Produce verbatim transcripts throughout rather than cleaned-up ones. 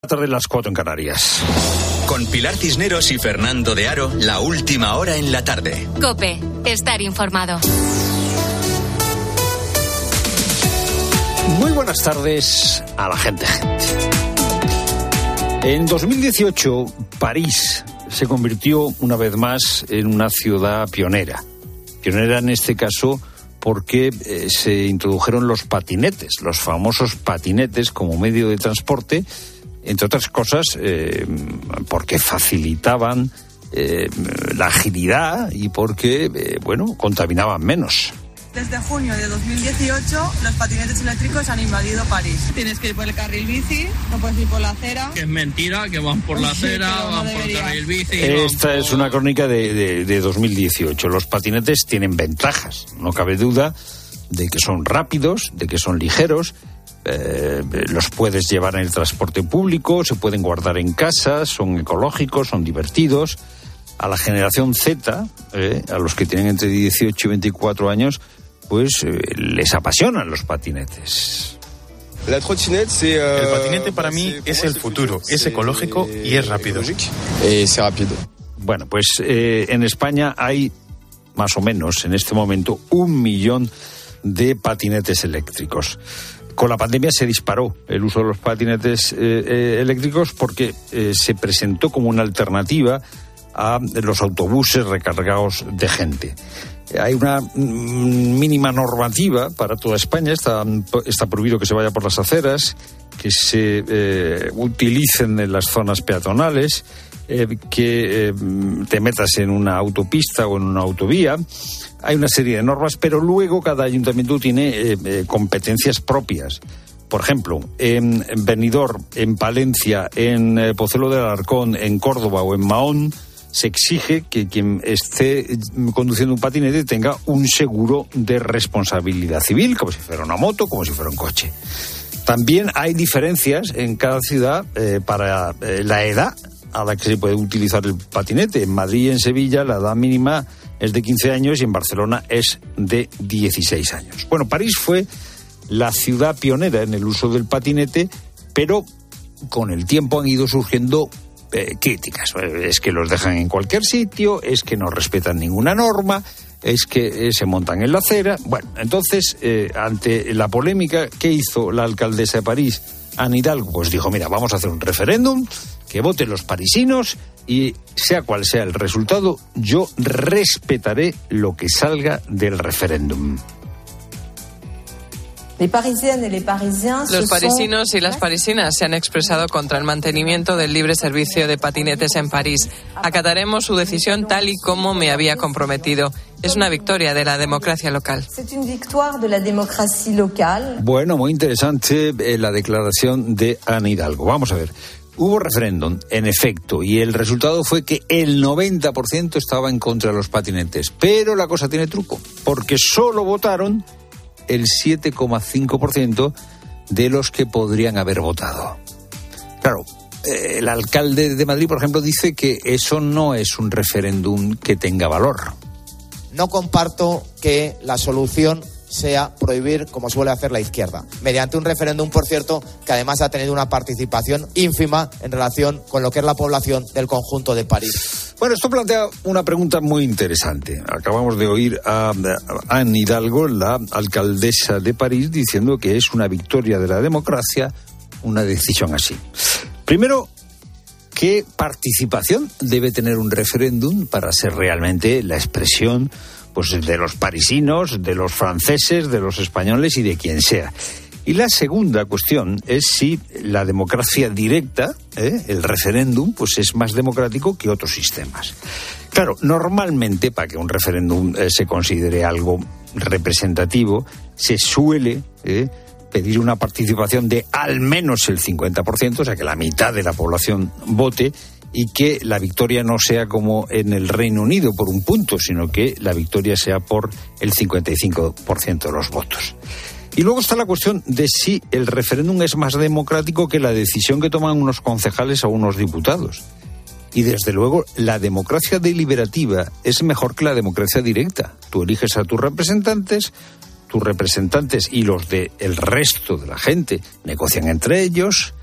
Tarde las cuatro en Canarias. Con Pilar Cisneros y Fernando de Aro, la última hora en la tarde. COPE, estar informado. Muy buenas tardes a la gente. En dos mil dieciocho, París se convirtió una vez más en una ciudad pionera. Pionera en este caso porque eh, se introdujeron los patinetes, los famosos patinetes como medio de transporte. Entre otras cosas, eh, porque facilitaban eh, la agilidad y porque, eh, bueno, contaminaban menos. Desde junio de dos mil dieciocho, los patinetes eléctricos han invadido París. Tienes que ir por el carril bici, no puedes ir por la acera. Que es mentira, que van por la acera, sí, van no por el carril bici. Esta por... es una crónica de, de, de dos mil dieciocho. Los patinetes tienen ventajas, no cabe duda de que son rápidos, de que son ligeros. Eh, los puedes llevar en el transporte público, se pueden guardar en casa, son ecológicos, son divertidos. A la generación Z, eh, a los que tienen entre dieciocho y veinticuatro años, pues eh, les apasionan los patinetes. El patinete para mí es el futuro, es ecológico y es rápido. Es rápido. Bueno, pues eh, en España hay más o menos en este momento un millón de patinetes eléctricos. Con la pandemia se disparó el uso de los patinetes eh, eh, eléctricos porque eh, se presentó como una alternativa a los autobuses recargados de gente. Hay una mm, mínima normativa para toda España, está, está prohibido que se vaya por las aceras, que se eh, utilicen en las zonas peatonales, eh, que eh, te metas en una autopista o en una autovía. Hay una serie de normas, pero luego cada ayuntamiento tiene eh, eh, competencias propias. Por ejemplo, en Benidorm, en Palencia, en eh, Pozuelo del Alarcón, en Córdoba o en Mahón, se exige que quien esté conduciendo un patinete tenga un seguro de responsabilidad civil, como si fuera una moto, como si fuera un coche. También hay diferencias en cada ciudad eh, para eh, la edad a la que se puede utilizar el patinete. En Madrid y en Sevilla la edad mínima es de quince años y en Barcelona es de dieciséis años. Bueno, París fue la ciudad pionera en el uso del patinete, pero con el tiempo han ido surgiendo eh, críticas. Es que los dejan en cualquier sitio, es que no respetan ninguna norma, es que eh, se montan en la acera. Bueno, entonces, eh, ante la polémica, ¿qué hizo la alcaldesa de París, Anne Hidalgo? Pues dijo, mira, vamos a hacer un referéndum, que voten los parisinos y sea cual sea el resultado, yo respetaré lo que salga del referéndum. Los parisinos y las parisinas se han expresado contra el mantenimiento del libre servicio de patinetes en París. Acataremos su decisión tal y como me había comprometido. Es una victoria de la democracia local. Bueno, muy interesante eh, la declaración de Anne Hidalgo. Vamos a ver. Hubo referéndum, en efecto, y el resultado fue que el noventa por ciento estaba en contra de los patinetes. Pero la cosa tiene truco, porque solo votaron el siete coma cinco por ciento de los que podrían haber votado. Claro, eh, el alcalde de Madrid, por ejemplo, dice que eso no es un referéndum que tenga valor. No comparto que la solución sea prohibir, como suele hacer la izquierda, mediante un referéndum, por cierto, que además ha tenido una participación ínfima en relación con lo que es la población del conjunto de París. Bueno, esto plantea una pregunta muy interesante. Acabamos de oír a Anne Hidalgo, la alcaldesa de París, diciendo que es una victoria de la democracia una decisión así. Primero, ¿qué participación debe tener un referéndum para ser realmente la expresión pues de los parisinos, de los franceses, de los españoles y de quien sea? Y la segunda cuestión es si la democracia directa, ¿eh? el referéndum, pues es más democrático que otros sistemas. Claro, normalmente para que un referéndum eh, se considere algo representativo, se suele eh, pedir una participación de al menos el cincuenta por ciento, o sea que la mitad de la población vote, y que la victoria no sea como en el Reino Unido por un punto, sino que la victoria sea por el cincuenta y cinco por ciento de los votos. Y luego está la cuestión de si el referéndum es más democrático que la decisión que toman unos concejales o unos diputados. Y desde luego la democracia deliberativa es mejor que la democracia directa. Tú eliges a tus representantes, tus representantes y los del resto de la gente negocian entre ellos,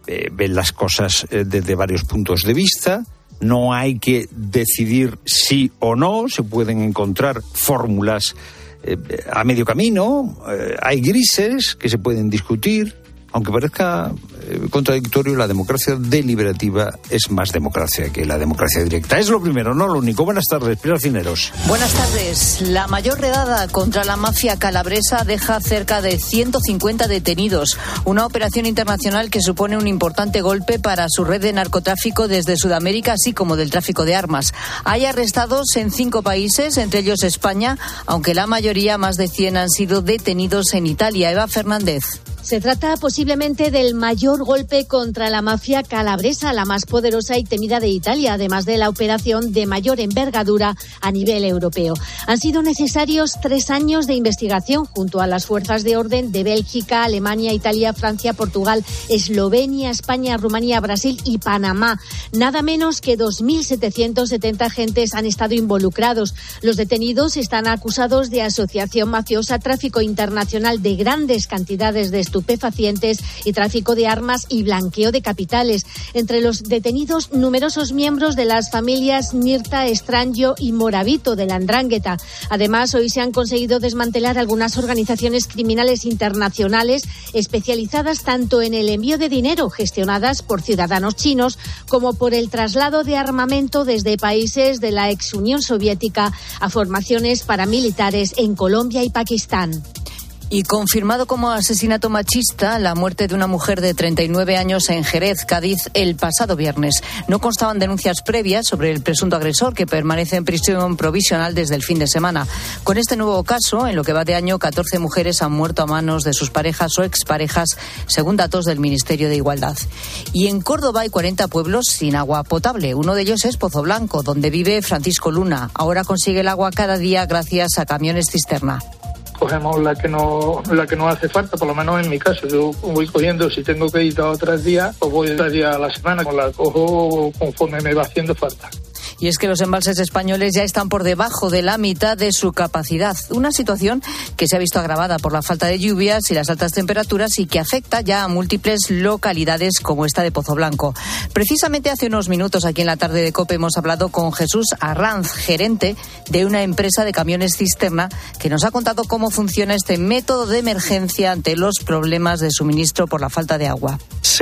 eh, ven las cosas eh, desde varios puntos de vista. No hay que decidir sí o no, se pueden encontrar fórmulas eh, a medio camino, eh, hay grises que se pueden discutir. Aunque parezca eh, contradictorio, la democracia deliberativa es más democracia que la democracia directa. Es lo primero, no lo único. Buenas tardes, Pilar Cineros. Buenas tardes. La mayor redada contra la mafia calabresa deja cerca de ciento cincuenta detenidos. Una operación internacional que supone un importante golpe para su red de narcotráfico desde Sudamérica, así como del tráfico de armas. Hay arrestados en cinco países, entre ellos España, aunque la mayoría, más de cien, han sido detenidos en Italia. Eva Fernández. Se trata posiblemente del mayor golpe contra la mafia calabresa, la más poderosa y temida de Italia, además de la operación de mayor envergadura a nivel europeo. Han sido necesarios tres años de investigación junto a las fuerzas de orden de Bélgica, Alemania, Italia, Francia, Portugal, Eslovenia, España, Rumanía, Brasil y Panamá. Nada menos que dos mil setecientos setenta agentes han estado involucrados. Los detenidos están acusados de asociación mafiosa, tráfico internacional de grandes cantidades de estupefacientes y tráfico de armas y blanqueo de capitales. Entre los detenidos, numerosos miembros de las familias Nirta, Estranjo y Moravito de la Ndrangheta. Además, hoy se han conseguido desmantelar algunas organizaciones criminales internacionales especializadas tanto en el envío de dinero, gestionadas por ciudadanos chinos, como por el traslado de armamento desde países de la ex Unión Soviética a formaciones paramilitares en Colombia y Pakistán. Y confirmado como asesinato machista la muerte de una mujer de treinta y nueve años en Jerez, Cádiz, el pasado viernes. No constaban denuncias previas sobre el presunto agresor, que permanece en prisión provisional desde el fin de semana. Con este nuevo caso, en lo que va de año, catorce mujeres han muerto a manos de sus parejas o exparejas, según datos del Ministerio de Igualdad. Y en Córdoba hay cuarenta pueblos sin agua potable. Uno de ellos es Pozoblanco, donde vive Francisco Luna. Ahora consigue el agua cada día gracias a camiones cisterna. Cogemos la que no la que nos hace falta, por lo menos en mi caso. Yo voy cogiendo, si tengo que ir dos o tres días, pues voy tres días a la semana, la cojo conforme me va haciendo falta. Y es que los embalses españoles ya están por debajo de la mitad de su capacidad. Una situación que se ha visto agravada por la falta de lluvias y las altas temperaturas y que afecta ya a múltiples localidades como esta de Pozoblanco. Precisamente hace unos minutos aquí en la tarde de COPE hemos hablado con Jesús Arranz, gerente de una empresa de camiones cisterna, que nos ha contado cómo funciona este método de emergencia ante los problemas de suministro por la falta de agua.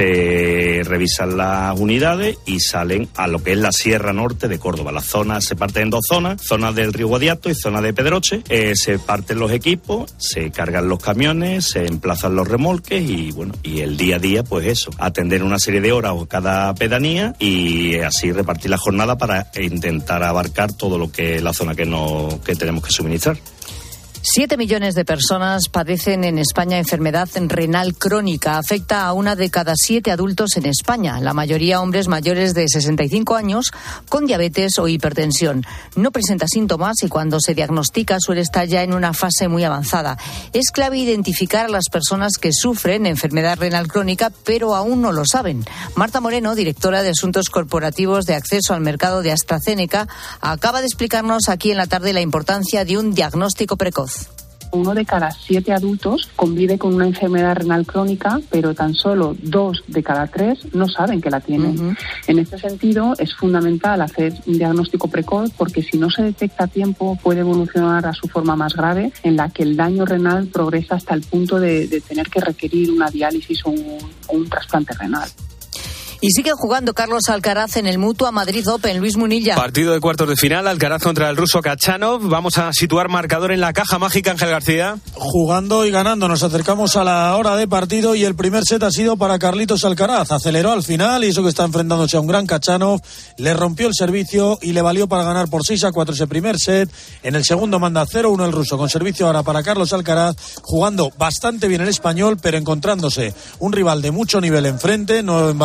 Se revisan las unidades y salen a lo que es la Sierra Norte de Córdoba. Las zonas se parten en dos zonas, zona del Río Guadiato y zona de Pedroche. Eh, se parten los equipos, se cargan los camiones, se emplazan los remolques y bueno, y el día a día, pues eso, atender una serie de horas o cada pedanía y así repartir la jornada para intentar abarcar todo lo que es la zona que no que tenemos que suministrar. Siete millones de personas padecen en España enfermedad renal crónica. Afecta a una de cada siete adultos en España, la mayoría hombres mayores de sesenta y cinco años con diabetes o hipertensión. No presenta síntomas y cuando se diagnostica suele estar ya en una fase muy avanzada. Es clave identificar a las personas que sufren enfermedad renal crónica, pero aún no lo saben. Marta Moreno, directora de Asuntos Corporativos de Acceso al Mercado de AstraZeneca, acaba de explicarnos aquí en la tarde la importancia de un diagnóstico precoz. Uno de cada siete adultos convive con una enfermedad renal crónica, pero tan solo dos de cada tres no saben que la tienen. Uh-huh. En este sentido, es fundamental hacer un diagnóstico precoz porque si no se detecta a tiempo puede evolucionar a su forma más grave, en la que el daño renal progresa hasta el punto de, de tener que requerir una diálisis o un, o un trasplante renal. Y sigue jugando Carlos Alcaraz en el Mutua Madrid Open. Luis Munilla. Partido de cuartos de final, Alcaraz contra el ruso Khachanov. Vamos a situar marcador en la caja mágica, Ángel García. Jugando y ganando, nos acercamos a la hora de partido y el primer set ha sido para Carlitos Alcaraz. Aceleró al final y eso que está enfrentándose a un gran Khachanov. Le rompió el servicio y le valió para ganar por seis a cuatro ese primer set. En el segundo manda cero uno el ruso, con servicio ahora para Carlos Alcaraz, jugando bastante bien el español, pero encontrándose un rival de mucho nivel enfrente. No en vano es el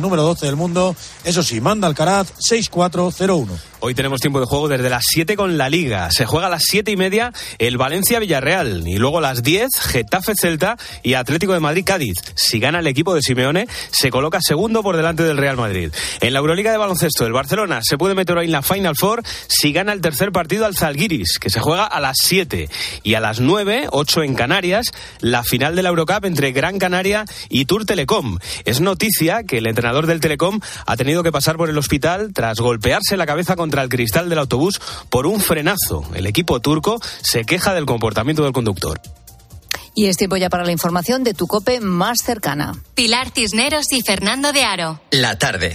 número doce del mundo. Eso sí, manda Alcaraz seis cuatro cero uno. Hoy tenemos tiempo de juego desde las siete con la Liga. Se juega a las siete y media el Valencia-Villarreal y luego a las diez Getafe-Celta y Atlético de Madrid-Cádiz. Si gana el equipo de Simeone, se coloca segundo por delante del Real Madrid. En la Euroliga de baloncesto, el Barcelona se puede meter hoy en la Final Four si gana el tercer partido al Zalgiris, que se juega a las siete. Y a las nueve, ocho en Canarias, la final de la Eurocup entre Gran Canaria y Tour Telecom. Es noticia que el entrenador del Telecom ha tenido que pasar por el hospital tras golpearse la cabeza con contra el cristal del autobús por un frenazo. El equipo turco se queja del comportamiento del conductor. Y es tiempo ya para la información de tu COPE más cercana. Pilar Cisneros y Fernando de Aro. La tarde.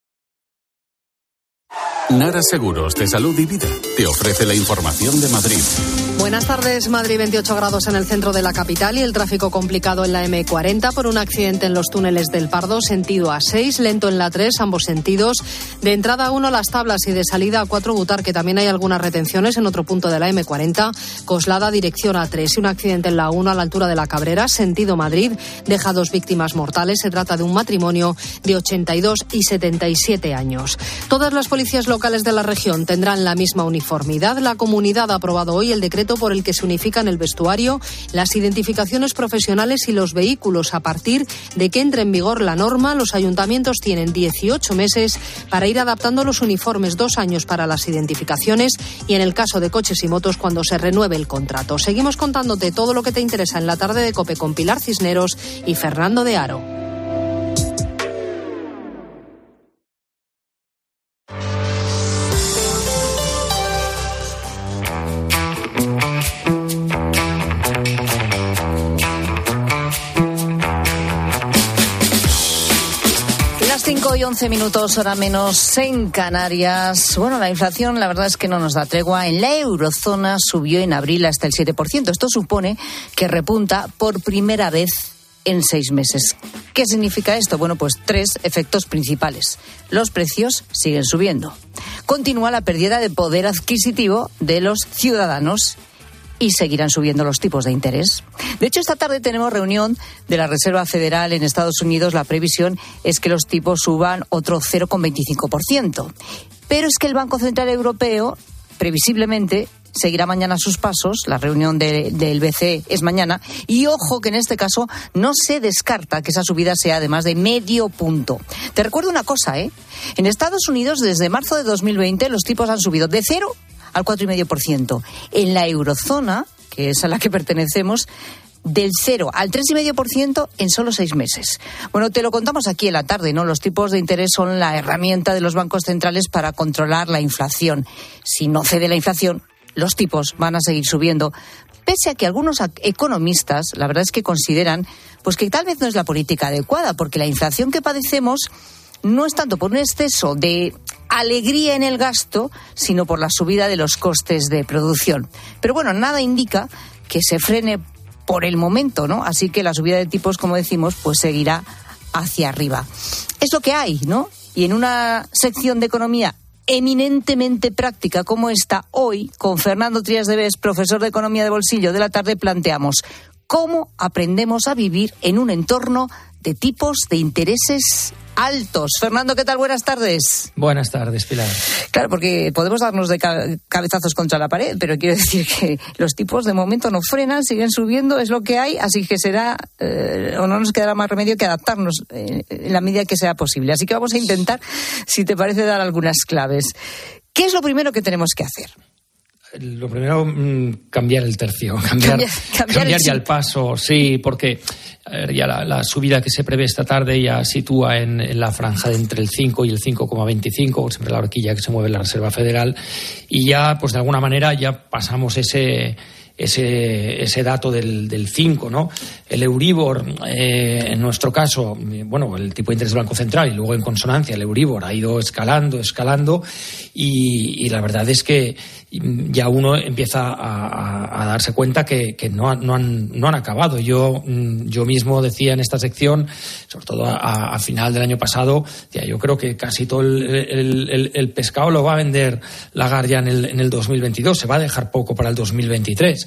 Nara Seguros de Salud y Vida te ofrece la información de Madrid. Buenas tardes. Madrid, veintiocho grados en el centro de la capital y el tráfico complicado en la eme cuarenta por un accidente en los túneles del Pardo, sentido A seis, lento en la tres, ambos sentidos. De entrada a uno Las Tablas y de salida a cuatro Butar, que también hay algunas retenciones en otro punto de la eme cuarenta. Coslada, dirección A tres y un accidente en la uno a la altura de la Cabrera, sentido Madrid. Deja dos víctimas mortales. Se trata de un matrimonio de ochenta y dos y setenta y siete años. Todas las policías locales de la región tendrán la misma uniformidad. La comunidad ha aprobado hoy el decreto por el que se unifican el vestuario, las identificaciones profesionales y los vehículos. A partir de que entre en vigor la norma, los ayuntamientos tienen dieciocho meses para ir adaptando los uniformes, dos años para las identificaciones y en el caso de coches y motos cuando se renueve el contrato. Seguimos contándote todo lo que te interesa en la tarde de COPE con Pilar Cisneros y Fernando de Aro. cinco y once minutos, hora menos en Canarias. Bueno, la inflación la verdad es que no nos da tregua. En la eurozona subió en abril hasta el siete por ciento. Esto supone que repunta por primera vez en seis meses. ¿Qué significa esto? Bueno, pues tres efectos principales. Los precios siguen subiendo. Continúa la pérdida de poder adquisitivo de los ciudadanos y seguirán subiendo los tipos de interés. De hecho, esta tarde tenemos reunión de la Reserva Federal en Estados Unidos. La previsión es que los tipos suban otro cero coma veinticinco por ciento. Pero es que el Banco Central Europeo, previsiblemente, seguirá mañana sus pasos. La reunión de, del be ce e es mañana. Y ojo que en este caso no se descarta que esa subida sea de más de medio punto. Te recuerdo una cosa, ¿eh? En Estados Unidos, desde marzo de dos mil veinte, los tipos han subido de cero al cuatro coma cinco por ciento. En la eurozona, que es a la que pertenecemos, del cero al tres coma cinco por ciento en solo seis meses. Bueno, te lo contamos aquí en la tarde, ¿no? Los tipos de interés son la herramienta de los bancos centrales para controlar la inflación. Si no cede la inflación, los tipos van a seguir subiendo. Pese a que algunos economistas, la verdad es que consideran pues que tal vez no es la política adecuada, porque la inflación que padecemos no es tanto por un exceso de alegría en el gasto, sino por la subida de los costes de producción. Pero bueno, nada indica que se frene por el momento, ¿no? Así que la subida de tipos, como decimos, pues seguirá hacia arriba. Es lo que hay, ¿no? Y en una sección de economía eminentemente práctica como esta, hoy, con Fernando Trías de Bes, profesor de Economía de Bolsillo de la tarde, planteamos cómo aprendemos a vivir en un entorno de tipos de intereses altos. Fernando, ¿qué tal? Buenas tardes. Buenas tardes, Pilar. Claro, porque podemos darnos de cabezazos contra la pared, pero quiero decir que los tipos de momento no frenan, siguen subiendo, es lo que hay, así que será, eh, o no nos quedará más remedio que adaptarnos eh, en la medida que sea posible. Así que vamos a intentar, si te parece, dar algunas claves. ¿Qué es lo primero que tenemos que hacer? Lo primero, mmm, cambiar el tercio, cambiar, cambiar, cambiar, cambiar el ya el paso, sí, porque a ver, ya la, la subida que se prevé esta tarde ya sitúa en, en la franja de entre el cinco y el cinco coma veinticinco, siempre la horquilla que se mueve en la Reserva Federal, y ya, pues de alguna manera, ya pasamos ese... ese ese dato del, del cinco, ¿no? El Euribor, eh, en nuestro caso, bueno, el tipo de interés del Banco Central y luego en consonancia el Euribor ha ido escalando, escalando y, y la verdad es que ya uno empieza a, a, a darse cuenta que, que no, no, han, no han acabado. Yo, yo mismo decía en esta sección, sobre todo a, a final del año pasado, decía, yo creo que casi todo el, el, el, el pescado lo va a vender Lagarde ya en el, en el dos mil veintidós, se va a dejar poco para el dos mil veintitrés.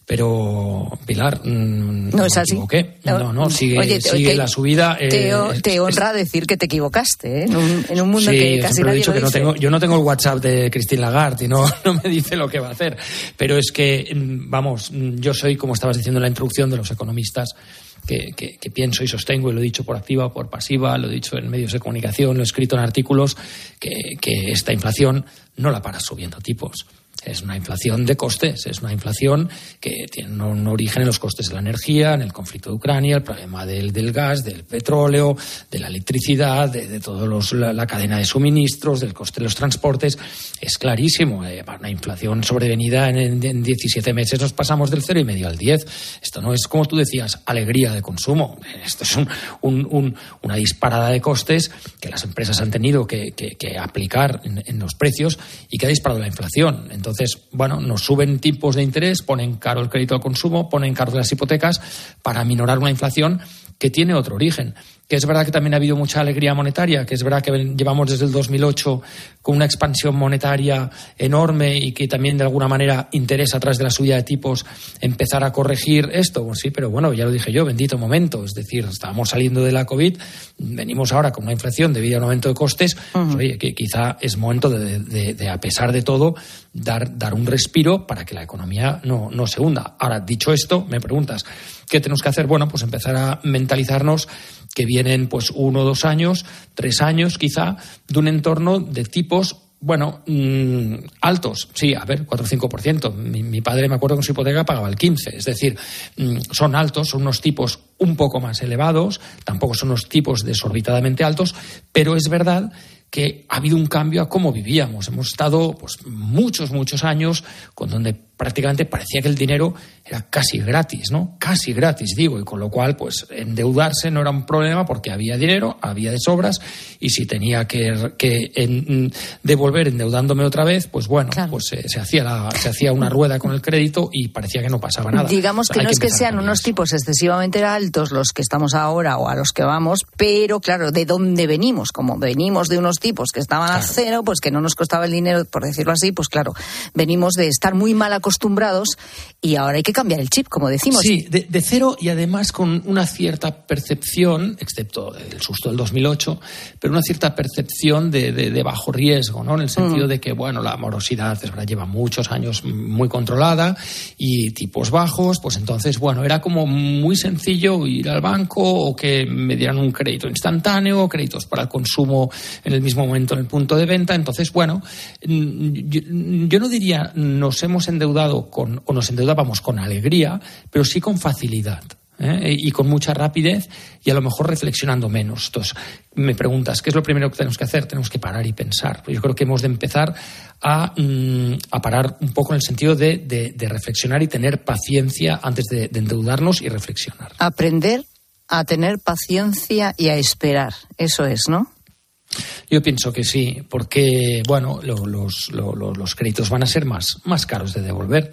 Pero, Pilar, mmm, no es así. Me equivoqué. No, no, sigue, Oye, te, sigue te, la subida. Te, eh, te honra es, decir que te equivocaste, ¿eh? En, un, en un mundo sí, que casi nadie he dicho lo que dice. No tengo, yo no tengo el WhatsApp de Christine Lagarde y no, no me dice lo que va a hacer. Pero es que, vamos, yo soy, como estabas diciendo en la introducción, de los economistas que, que, que pienso y sostengo, y lo he dicho por activa o por pasiva, lo he dicho en medios de comunicación, lo he escrito en artículos, que, que esta inflación no la paras subiendo tipos. Es una inflación de costes, es una inflación que tiene un origen en los costes de la energía, en el conflicto de Ucrania, el problema del, del gas, del petróleo, de la electricidad, de, de toda la, la cadena de suministros, del coste de los transportes. Es clarísimo, eh, una inflación sobrevenida en, en, en diecisiete meses nos pasamos del cero y medio al diez. Esto no es, como tú decías, alegría de consumo. Esto es un, un, un, una disparada de costes que las empresas han tenido que, que, que aplicar en, en los precios y que ha disparado la inflación. Entonces, Entonces, bueno, nos suben tipos de interés, ponen caro el crédito al consumo, ponen caro las hipotecas para aminorar una inflación que tiene otro origen. Que es verdad que también ha habido mucha alegría monetaria, que es verdad que llevamos desde el dos mil ocho con una expansión monetaria enorme y que también de alguna manera interesa a través de la subida de tipos empezar a corregir esto. Pues sí, pero bueno, ya lo dije yo, bendito momento. Es decir, estábamos saliendo de la COVID, venimos ahora con una inflación debido a un aumento de costes. Uh-huh. Pues, oye, que quizá es momento de, de, de, a pesar de todo, dar, dar un respiro para que la economía no, no se hunda. Ahora, dicho esto, me preguntas, ¿qué tenemos que hacer? Bueno, pues empezar a mentalizarnos que vienen pues uno, dos años, tres años quizá, de un entorno de tipos, bueno, mmm, altos. Sí, a ver, cuatro o cinco por ciento. Mi, mi padre, me acuerdo que en su hipoteca pagaba el quince por ciento. Es decir, mmm, son altos, son unos tipos un poco más elevados, tampoco son unos tipos desorbitadamente altos, pero es verdad que ha habido un cambio a cómo vivíamos. Hemos estado pues muchos, muchos años con donde prácticamente parecía que el dinero era casi gratis, ¿no? Casi gratis, digo, y con lo cual, pues, endeudarse no era un problema porque había dinero, había de sobras, y si tenía que, que en, devolver endeudándome otra vez, pues bueno, claro. pues eh, se hacía la, se hacía una rueda con el crédito y parecía que no pasaba nada. Digamos que no es que sean unos tipos excesivamente altos los que estamos ahora o a los que vamos, pero claro, ¿de dónde venimos? Como venimos de unos tipos que estaban claro. a cero, pues que no nos costaba el dinero, por decirlo así, pues claro, venimos de estar muy mal acostumbrados y ahora hay que cambiar el chip, como decimos. Sí, de, de cero y además con una cierta percepción, excepto el susto del dos mil ocho, pero una cierta percepción de, de, de bajo riesgo, ¿no? En el sentido mm. de que, bueno, la morosidad es verdad, lleva muchos años muy controlada y tipos bajos, pues entonces, bueno, era como muy sencillo ir al banco o que me dieran un crédito instantáneo, créditos para el consumo en el mismo momento en el punto de venta. Entonces, bueno, yo, yo no diría nos hemos endeudado con, o nos endeudábamos con alegría, pero sí con facilidad. ¿eh? Y con mucha rapidez y a lo mejor reflexionando menos. Entonces, me preguntas, ¿qué es lo primero que tenemos que hacer? Tenemos que parar y pensar. Yo creo que hemos de empezar a, mm, a parar un poco en el sentido de, de, de reflexionar y tener paciencia antes de, de endeudarnos y reflexionar. Aprender a tener paciencia y a esperar. Eso es, ¿no? Yo pienso que sí, porque bueno, lo, los, lo, los créditos van a ser más, más caros de devolver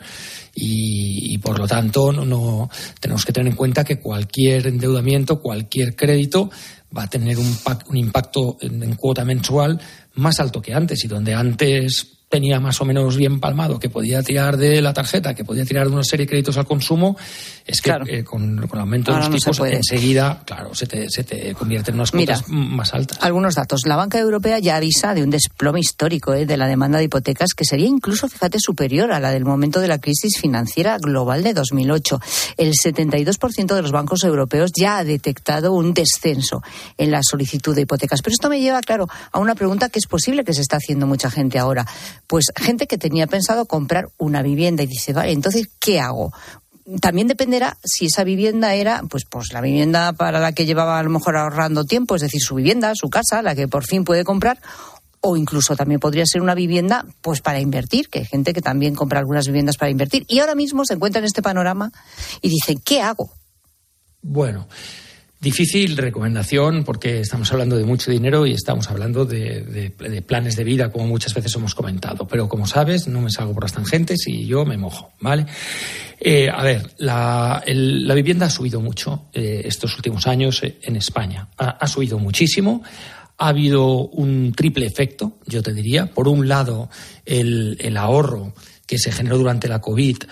y, y por lo tanto no, no tenemos que tener en cuenta que cualquier endeudamiento, cualquier crédito va a tener un, un impacto en, en cuota mensual más alto que antes, y donde antes tenía más o menos bien palmado que podía tirar de la tarjeta, que podía tirar de una serie de créditos al consumo, es que claro. eh, con, con el aumento de los no tipos enseguida, claro, se te, se te convierte en unas cuotas Mira, más altas. Algunos datos. La banca europea ya avisa de un desplome histórico eh, de la demanda de hipotecas que sería incluso, fíjate, superior a la del momento de la crisis financiera global de dos mil ocho. El setenta y dos por ciento de los bancos europeos ya ha detectado un descenso en la solicitud de hipotecas. Pero esto me lleva, claro, a una pregunta que es posible que se está haciendo mucha gente ahora. Pues gente que tenía pensado comprar una vivienda y dice, vale, entonces, ¿qué hago? También dependerá si esa vivienda era, pues, pues la vivienda para la que llevaba a lo mejor ahorrando tiempo, es decir, su vivienda, su casa, la que por fin puede comprar, o incluso también podría ser una vivienda, pues, para invertir, que hay gente que también compra algunas viviendas para invertir. Y ahora mismo se encuentra en este panorama y dicen, ¿qué hago? Bueno, difícil recomendación porque estamos hablando de mucho dinero y estamos hablando de, de, de planes de vida, como muchas veces hemos comentado. Pero como sabes, no me salgo por las tangentes y yo me mojo, ¿vale? Eh, a ver, la, el, la vivienda ha subido mucho eh, estos últimos años eh, en España. Ha, ha subido muchísimo. Ha habido un triple efecto, yo te diría. Por un lado, el, el ahorro que se generó durante la COVID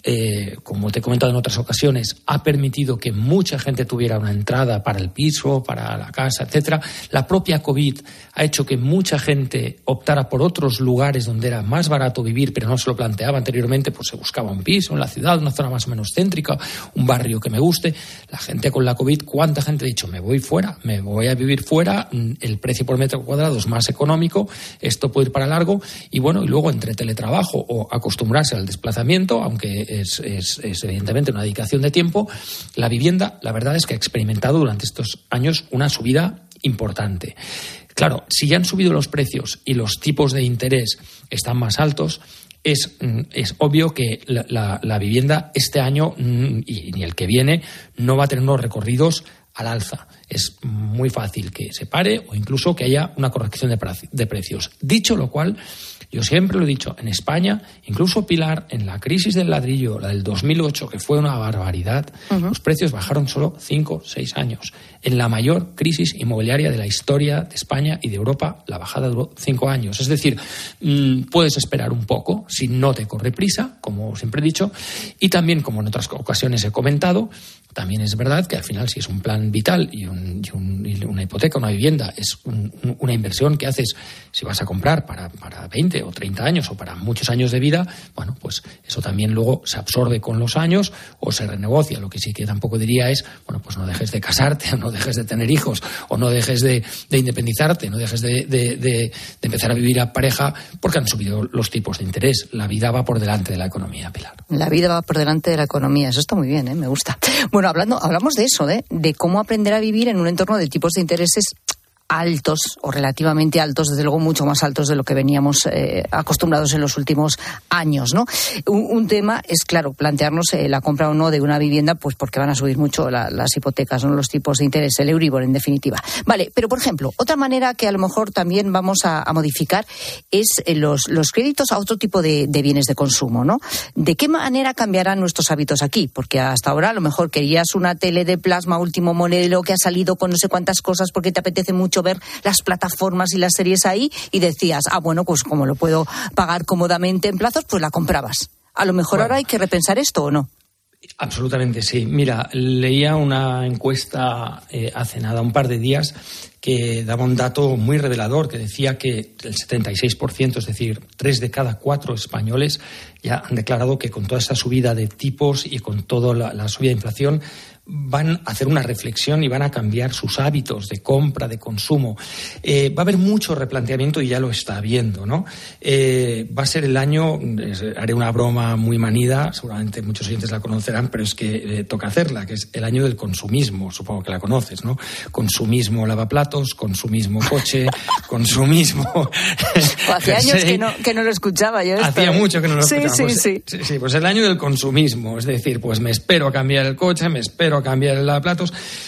eh, como te he comentado en otras ocasiones, ha permitido que mucha gente tuviera una entrada para el piso, para la casa, etcétera. La propia COVID ha hecho que mucha gente optara por otros lugares donde era más barato vivir, pero no se lo planteaba anteriormente, pues se buscaba un piso en la ciudad, una zona más o menos céntrica, un barrio que me guste. La gente con la COVID, ¿cuánta gente ha dicho, me voy fuera, me voy a vivir fuera, el precio por metro cuadrado es más económico, esto puede ir para largo? Y bueno, y luego entre teletrabajo o acostumbrarse al desplazamiento, aunque es, es, es evidentemente una dedicación de tiempo, la vivienda, la verdad es que ha experimentado durante estos años una subida importante. Claro, si ya han subido los precios y los tipos de interés están más altos, es, es obvio que la, la, la vivienda este año y ni el que viene no va a tener unos recorridos al alza. Es muy fácil que se pare o incluso que haya una corrección de, pre- de precios. Dicho lo cual, yo siempre lo he dicho, en España, incluso Pilar, en la crisis del ladrillo, la del dos mil ocho, que fue una barbaridad, uh-huh. los precios bajaron solo cinco o seis años. En la mayor crisis inmobiliaria de la historia de España y de Europa, la bajada duró cinco años. Es decir, mmm, puedes esperar un poco si no te corre prisa, como siempre he dicho, y también, como en otras ocasiones he comentado, también es verdad que al final, si es un plan vital y, un, y, un, y una hipoteca, una vivienda, es un, una inversión que haces si vas a comprar para, para veinte o treinta años o para muchos años de vida, bueno, pues eso también luego se absorbe con los años o se renegocia. Lo que sí que tampoco diría es, bueno, pues no dejes de casarte o no dejes de tener hijos o no dejes de, de independizarte, no dejes de, de, de, de empezar a vivir a pareja porque han subido los tipos de interés. La vida va por delante de la economía, Pilar. La vida va por delante de la economía. Eso está muy bien, ¿eh? Me gusta. Bueno, hablando, hablamos de eso, ¿eh? De cómo aprender a vivir en un entorno de tipos de intereses altos o relativamente altos, desde luego mucho más altos de lo que veníamos eh, acostumbrados en los últimos años, ¿no? Un, un tema es, claro, plantearnos eh, la compra o no de una vivienda, pues porque van a subir mucho la, las hipotecas, ¿no? Los tipos de interés, el Euribor en definitiva. Vale, pero por ejemplo, otra manera que a lo mejor también vamos a, a modificar es eh, los, los créditos a otro tipo de, de bienes de consumo, ¿no? ¿De qué manera cambiarán nuestros hábitos aquí? Porque hasta ahora a lo mejor querías una tele de plasma último modelo que ha salido con no sé cuántas cosas porque te apetece mucho ver las plataformas y las series ahí y decías, ah, bueno, pues como lo puedo pagar cómodamente en plazos, pues la comprabas. A lo mejor bueno, ahora hay que repensar esto, ¿o no? Absolutamente, sí. Mira, leía una encuesta eh, hace nada, un par de días, que daba un dato muy revelador, que decía que el setenta y seis por ciento, es decir, tres de cada cuatro españoles ya han declarado que con toda esta subida de tipos y con toda la, la subida de inflación van a hacer una reflexión y van a cambiar sus hábitos de compra, de consumo. Eh, va a haber mucho replanteamiento y ya lo está habiendo, ¿no? Eh, va a ser el año, haré una broma muy manida, seguramente muchos oyentes la conocerán, pero es que eh, toca hacerla, que es el año del consumismo, supongo que la conoces, ¿no? Consumismo lavaplatos, consumismo coche, consumismo... Hace años que no, que no lo escuchaba yo. Esto, Hacía ¿eh? mucho que no lo sí, escuchaba. Sí, pues, sí, sí. Sí, pues el año del consumismo, es decir, pues me espero a cambiar el coche, me espero a cambiar el lavaplatos.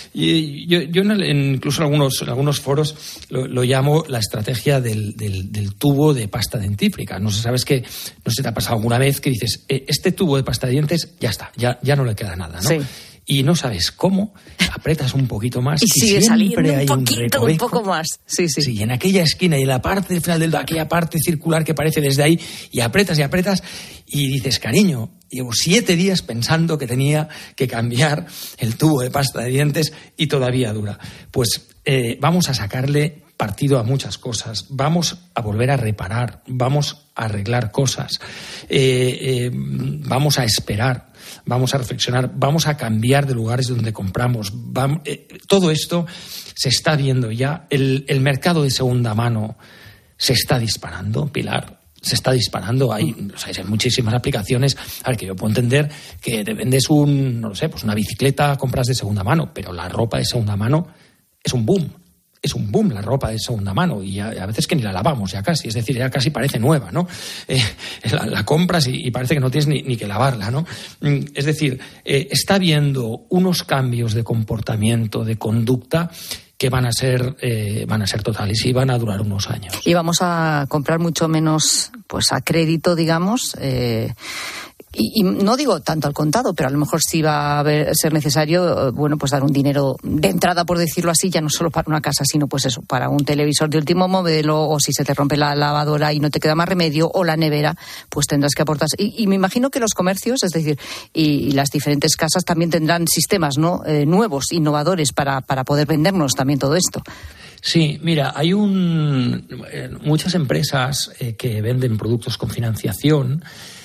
Y yo, yo en, en incluso en algunos, en algunos foros lo, lo llamo la estrategia del, del, del tubo de pasta dentífrica. No sé, sabes que, no sé si te ha pasado alguna vez que dices, eh, este tubo de pasta de dientes ya está, ya, ya no le queda nada, ¿no? Sí. Y no sabes cómo, apretas un poquito más y, y sigue siempre saliendo hay un poquito, un, un poco más. Sí, sí. Sí, en aquella esquina y en la parte del final del aquella parte circular que aparece desde ahí y apretas y apretas y dices, cariño, llevo siete días pensando que tenía que cambiar el tubo de pasta de dientes y todavía dura. Pues eh, vamos a sacarle partido a muchas cosas, vamos a volver a reparar, vamos a arreglar cosas, eh, eh, vamos a esperar, vamos a reflexionar, vamos a cambiar de lugares donde compramos. Vamos, eh, todo esto se está viendo ya. El, el mercado de segunda mano se está disparando, Pilar. Se está disparando. Hay, o sea, hay muchísimas aplicaciones. A ver, que yo puedo entender que te vendes un, no lo sé, pues una bicicleta, compras de segunda mano, pero la ropa de segunda mano es un boom. Es un boom la ropa de segunda mano y a, a veces que ni la lavamos ya casi, es decir, ya casi parece nueva, ¿no? Eh, la, la compras y, y parece que no tienes ni, ni que lavarla, ¿no? Es decir, eh, está habiendo unos cambios de comportamiento, de conducta que van a ser eh, van a ser totales y van a durar unos años. Y vamos a comprar mucho menos, pues a crédito, digamos, eh, Y, y no digo tanto al contado, pero a lo mejor sí va a haber, ser necesario, bueno, pues dar un dinero de entrada, por decirlo así, ya no solo para una casa, sino pues eso, para un televisor de último modelo, o si se te rompe la lavadora y no te queda más remedio, o la nevera, pues tendrás que aportar. Y, y me imagino que los comercios, es decir, y, y las diferentes casas también tendrán sistemas, ¿no? Eh, nuevos, innovadores, para, para poder vendernos también todo esto. Sí, mira, hay un eh, muchas empresas eh, que venden productos con financiación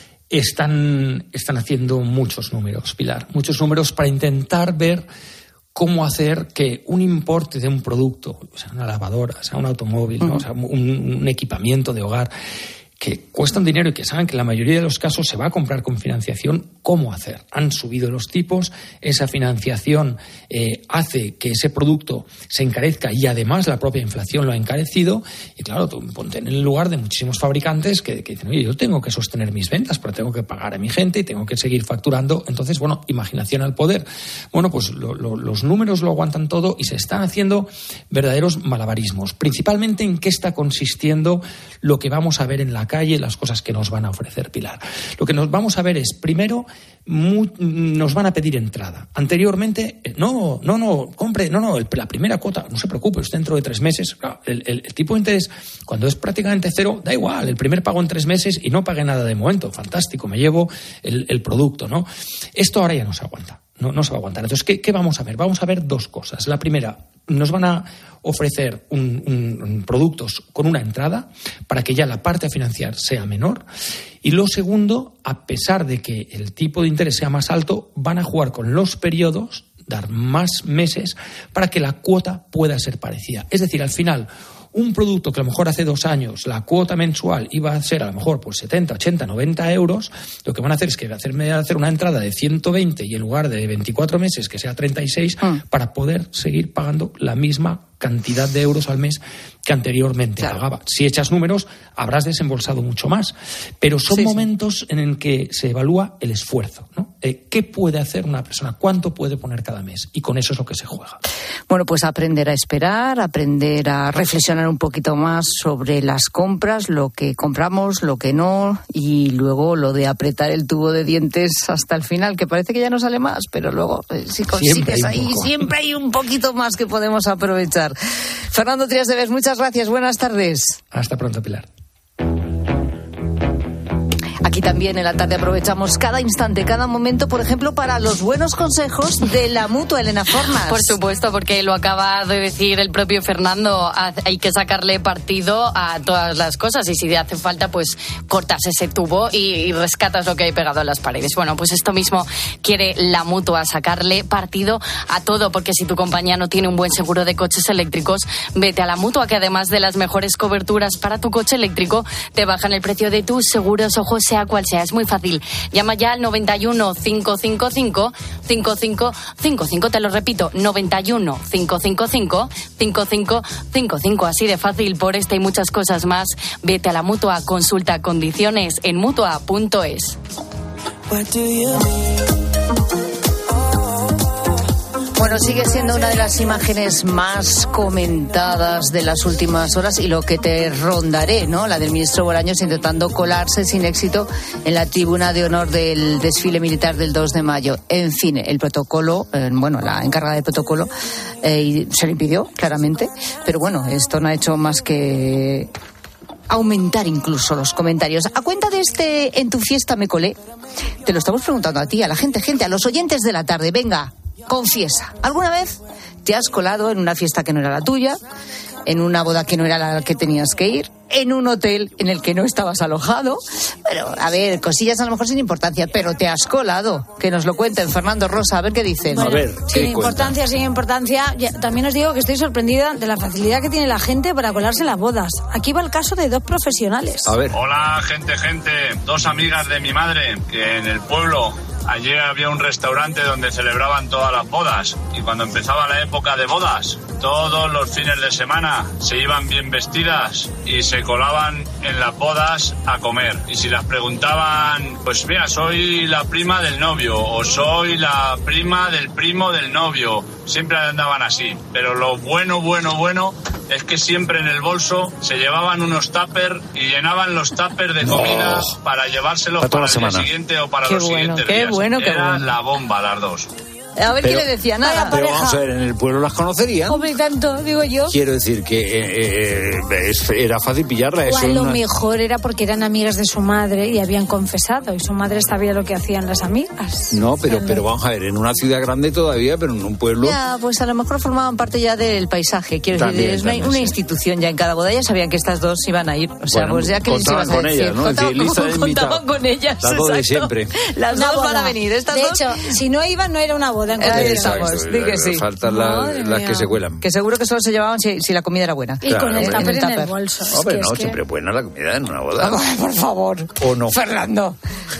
están, están haciendo muchos números, Pilar, muchos números para intentar ver cómo hacer que un importe de un producto, o sea, una lavadora, sea un automóvil, uh-huh. ¿no? O sea, un, un equipamiento de hogar, que cuestan dinero y que saben que en la mayoría de los casos se va a comprar con financiación, ¿cómo hacer? Han subido los tipos, esa financiación eh, hace que ese producto se encarezca y además la propia inflación lo ha encarecido. Y claro, tú ponte en el lugar de muchísimos fabricantes que, que dicen, oye, yo tengo que sostener mis ventas, pero tengo que pagar a mi gente y tengo que seguir facturando. Entonces, bueno, imaginación al poder. Bueno, pues lo, lo, los números lo aguantan todo y se están haciendo verdaderos malabarismos. Principalmente en qué está consistiendo lo que vamos a ver en la calle, las cosas que nos van a ofrecer, Pilar. Lo que nos vamos a ver es, primero, muy, nos van a pedir entrada. Anteriormente, no, no, no, compre, no, no, el, la primera cuota, no se preocupe, usted dentro de tres meses, claro, el, el, el tipo de interés, cuando es prácticamente cero, da igual, el primer pago en tres meses y no pague nada de momento, fantástico, me llevo el, el producto, ¿no? Esto ahora ya no se aguanta. No, no se va a aguantar. Entonces, ¿qué, ¿qué vamos a ver? Vamos a ver dos cosas. La primera, nos van a ofrecer un, un, un productos con una entrada para que ya la parte a financiar sea menor. Y lo segundo, a pesar de que el tipo de interés sea más alto, van a jugar con los periodos, dar más meses para que la cuota pueda ser parecida. Es decir, al final, un producto que a lo mejor hace dos años la cuota mensual iba a ser a lo mejor pues setenta, ochenta, noventa euros, lo que van a hacer es que hacerme hacer una entrada de ciento veinte y en lugar de veinticuatro meses que sea treinta y seis mm. para poder seguir pagando la misma cantidad de euros al mes que anteriormente claro. pagaba. Si echas números, habrás desembolsado mucho más. Pero son sí, momentos sí. en el que se evalúa el esfuerzo, ¿no? Eh, ¿Qué puede hacer una persona? ¿Cuánto puede poner cada mes? Y con eso es lo que se juega. Bueno, pues aprender a esperar, aprender a reflexionar un poquito más sobre las compras, lo que compramos, lo que no, y luego lo de apretar el tubo de dientes hasta el final, que parece que ya no sale más, pero luego eh, si consigues ahí, poco. siempre hay un poquito más que podemos aprovechar. Fernando Trias de Bes, muchas gracias, buenas tardes. Hasta pronto, Pilar. Aquí también en la tarde aprovechamos cada instante, cada momento, por ejemplo, para los buenos consejos de la Mutua, Elena Fornas. Por supuesto, porque lo acaba de decir el propio Fernando, hay que sacarle partido a todas las cosas y si hace falta, pues cortas ese tubo y, y rescatas lo que hay pegado en las paredes. Bueno, pues esto mismo quiere la Mutua, sacarle partido a todo, porque si tu compañía no tiene un buen seguro de coches eléctricos, vete a la Mutua, que además de las mejores coberturas para tu coche eléctrico, te bajan el precio de tus seguros, ojo, sea cual sea. Es muy fácil. Llama ya al noventa y uno, cinco cinco cinco, cinco cinco cinco cinco. Te lo repito, noventa y uno, cinco cinco cinco, cinco cinco cinco cinco. Así de fácil. Por esta y muchas cosas más, vete a la Mutua. Consulta condiciones en mutua punto es. Bueno, sigue siendo una de las imágenes más comentadas de las últimas horas y lo que te rondaré, ¿no? La del ministro Bolaños intentando colarse sin éxito en la tribuna de honor del desfile militar del dos de mayo. En fin, el protocolo, eh, bueno, la encargada del protocolo eh, se lo impidió, claramente, pero bueno, esto no ha hecho más que aumentar incluso los comentarios. A cuenta de este En tu fiesta me colé, te lo estamos preguntando a ti, a la gente, gente, a los oyentes de la tarde. Venga, confiesa, ¿alguna vez te has colado en una fiesta que no era la tuya, en una boda que no era la que tenías que ir, en un hotel en el que no estabas alojado? Bueno, a ver, cosillas a lo mejor sin importancia, pero te has colado. Que nos lo cuenten, Fernando, Rosa, a ver qué dicen. Bueno, a ver, sin importancia, sin importancia. Ya, también os digo que estoy sorprendida de la facilidad que tiene la gente para colarse en las bodas. Aquí va el caso de dos profesionales. A ver. Hola, gente, gente. Dos amigas de mi madre que en el pueblo ayer había un restaurante donde celebraban todas las bodas y cuando empezaba la época de bodas, todos los fines de semana se iban bien vestidas y se colaban en las bodas a comer. Y si las preguntaban, pues mira, soy la prima del novio o soy la prima del primo del novio, siempre andaban así. Pero lo bueno, bueno, bueno es que siempre en el bolso se llevaban unos tuppers y llenaban los tuppers de comida no. para llevárselos para, para el día siguiente o para qué los bueno, siguientes qué días. Bueno, qué Era bueno. la bomba las dos. A ver, pero, ¿qué le decía? Nada. Pero vamos a ver, en el pueblo las conocerían. Hombre, tanto, digo yo. Quiero decir que eh, eh, era fácil pillarla. O Eso a lo una... mejor era porque eran amigas de su madre y habían confesado, y su madre sabía lo que hacían las amigas. No, pero, pero vamos a ver, en una ciudad grande todavía, pero en un pueblo... Ya, pues a lo mejor formaban parte ya del paisaje. Quiero también, decir, es una, también, una sí. institución ya en cada boda. Ya sabían que estas dos iban a ir. O sea, bueno, pues ya que les ibas a con decir. ellas, ¿no? Contaban, decir, lista de contaban con ellas. Las dos de exacto. siempre. Las una dos boda. van a venir. Estas de dos... hecho, si no iban, no era una boda. En Ahí estamos. Di que sí. Faltan la, las que se cuelan. Que seguro que solo se llevaban si, si la comida era buena. Y claro, con el bueno. tupper en, en el bolso. Hombre, es no, que siempre es que... buena la comida en una boda. Ay, por favor. ¿O no? Fernando.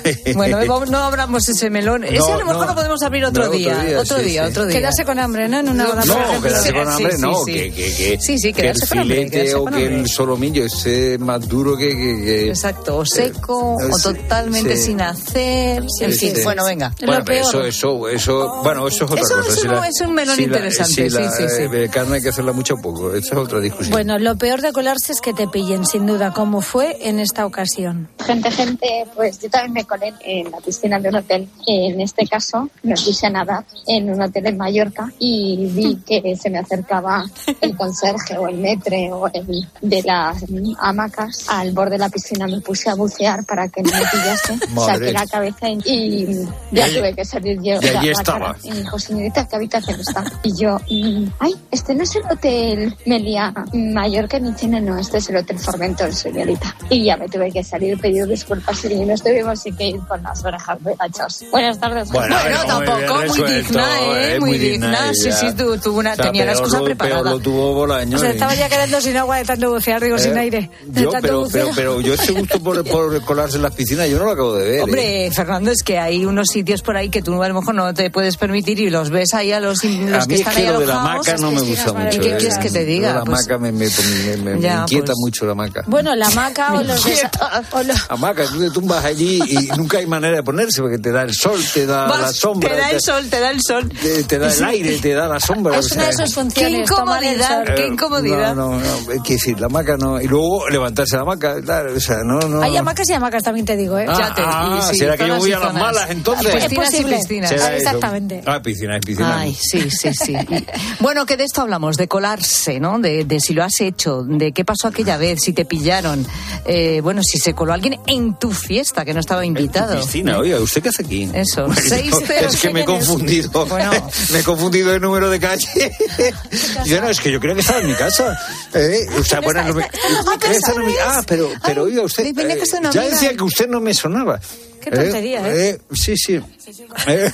Bueno, no abramos ese melón. Ese no, a lo mejor no. lo podemos abrir otro, no, día, otro día. Otro sí, día, sí. otro día. Quedarse con hambre, ¿no? En una boda. No, quedarse con hambre, sí, no. sí, Que, que, que, sí, sí, que el quedarse con hambre, filete quedarse o con que hambre. el solomillo ese más duro que... que, que Exacto, o seco, eh, o sí, totalmente sí. sin hacer. Sí, en fin, sí. bueno, venga. Bueno, Lo pero peor. eso, eso, eso, bueno, eso es otra Eso cosa. es Si un- la- es un melón si la- interesante, si sí, la, sí, sí. eh, carne hay que hacerla mucho a poco. Esa es otra discusión. Bueno, lo peor de colarse es que te pillen, sin duda, como fue en esta ocasión. Gente, gente, pues yo también me colé en la piscina de un hotel. En este caso, me puse a nadar en un hotel en Mallorca y vi que se me acercaba el conserje o el metre o el de las hamacas al borde de la piscina. Me puse a bucear para que no me pillase. Madre. Saqué la cabeza y, y ya Y- tuve que salir yo. y allí la estaba. cara. Y me dijo, señorita, ¿qué habitación está? Y yo, mm, ay, este no es el hotel Meliá Mallorca. Y me dice, no, no, este es el hotel Formentor, señorita. Y ya me tuve que salir, pedir disculpas y nos tuvimos sí que ir con las orejas pegachas. Buenas tardes. Bueno, Bueno, muy tampoco, bien muy resuelto, digna, ¿eh? eh, Muy muy digna. digna Sí, ella. sí, tu- tuvo una, O sea, tenía la peor excusa lo- preparada. peor lo tuvo Bolaño. O sea, y- estaba ya quedando sin agua de tanto bucear, digo, sin Eh, aire. De Yo, tanto pero, buceo. pero, pero yo ese gusto por, por colarse en las piscinas, yo no lo acabo de ver. ¿eh? Hombre, Fernando, es que hay unos sitios por ahí que tú a lo mejor no te puedes permitir y los ves ahí a los, los A que mí es están que ahí lo de la alojados. hamaca no me gusta piscinas mucho. ¿Qué eh. quieres que te diga? Lo de La Pues- hamaca me, me, me, me- me Ya, inquieta pues- mucho la hamaca. Bueno, la hamaca o los... desa- o los- Hamaca, tú te tumbas allí y nunca hay manera de ponerse porque te da el sol, te da Vas, la sombra. te da el sol, te da el sol. Te, te da el aire, te da la sombra. Es o una de sea, sus funciones. Qué tomar el incomodidad, sol. qué incomodidad. No, no, no, hay que decir, la hamaca no. Y luego levantarse la hamaca, claro, o sea, no, no. Hay hamacas y hamacas, también te digo, ¿eh? Ah, Ya te- ah, y sí, será que yo zonas voy y a las zonas. malas entonces. Es Piscinas y posible. piscinas. Será Ah, eso. exactamente. Ah, piscina, piscina. Ay, sí, sí, sí. Bueno, que de esto hablamos, de colarse, ¿no? De, de si lo has hecho, de qué pasó aquella vez, si te pillaron. Eh, bueno, si se coló alguien en tu fiesta, que no estaba invitado. Piscina, oiga, ¿usted qué hace aquí? Eso, Bueno, seis cero es que me he confundido. Bueno. Me he confundido el número de calle. Yo no, es que yo creía que estaba en mi casa. Eh, o sea, bueno, no me, esa no me- ah, pero, pero oiga, usted. venía que eh, es una ya amiga. decía que usted no me sonaba. Qué tontería, ¿eh? eh sí, sí. Eh.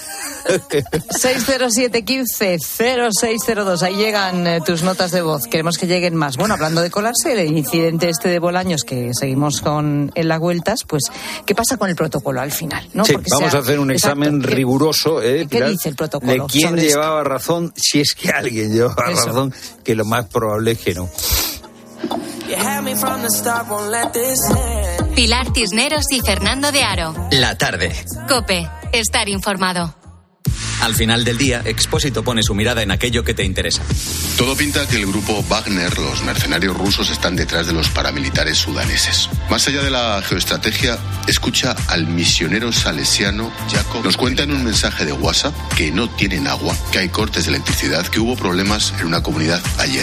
seis cero siete uno cinco cero seis cero dos. Ahí llegan eh, tus notas de voz. Queremos que lleguen más. Bueno, hablando de colarse, el incidente este de Bolaños que seguimos con en las vueltas, pues, ¿qué pasa con el protocolo al final? ¿no? Sí, Porque vamos sea- a hacer un Exacto, examen ¿qué- riguroso, ¿eh, ¿Qué Pilar? dice el protocolo De quién sobre esto? llevaba razón, si es que alguien llevaba Eso. razón, que lo más probable es que no. Pilar Cisneros y Fernando de Aro. La tarde. COPE. Estar informado. Al final del día, Expósito pone su mirada en aquello que te interesa. Todo pinta que el grupo Wagner, los mercenarios rusos, están detrás de los paramilitares sudaneses. Más allá de la geoestrategia, escucha al misionero salesiano Jacob. Nos cuenta en un mensaje de WhatsApp que no tienen agua, que hay cortes de electricidad, que hubo problemas en una comunidad ayer.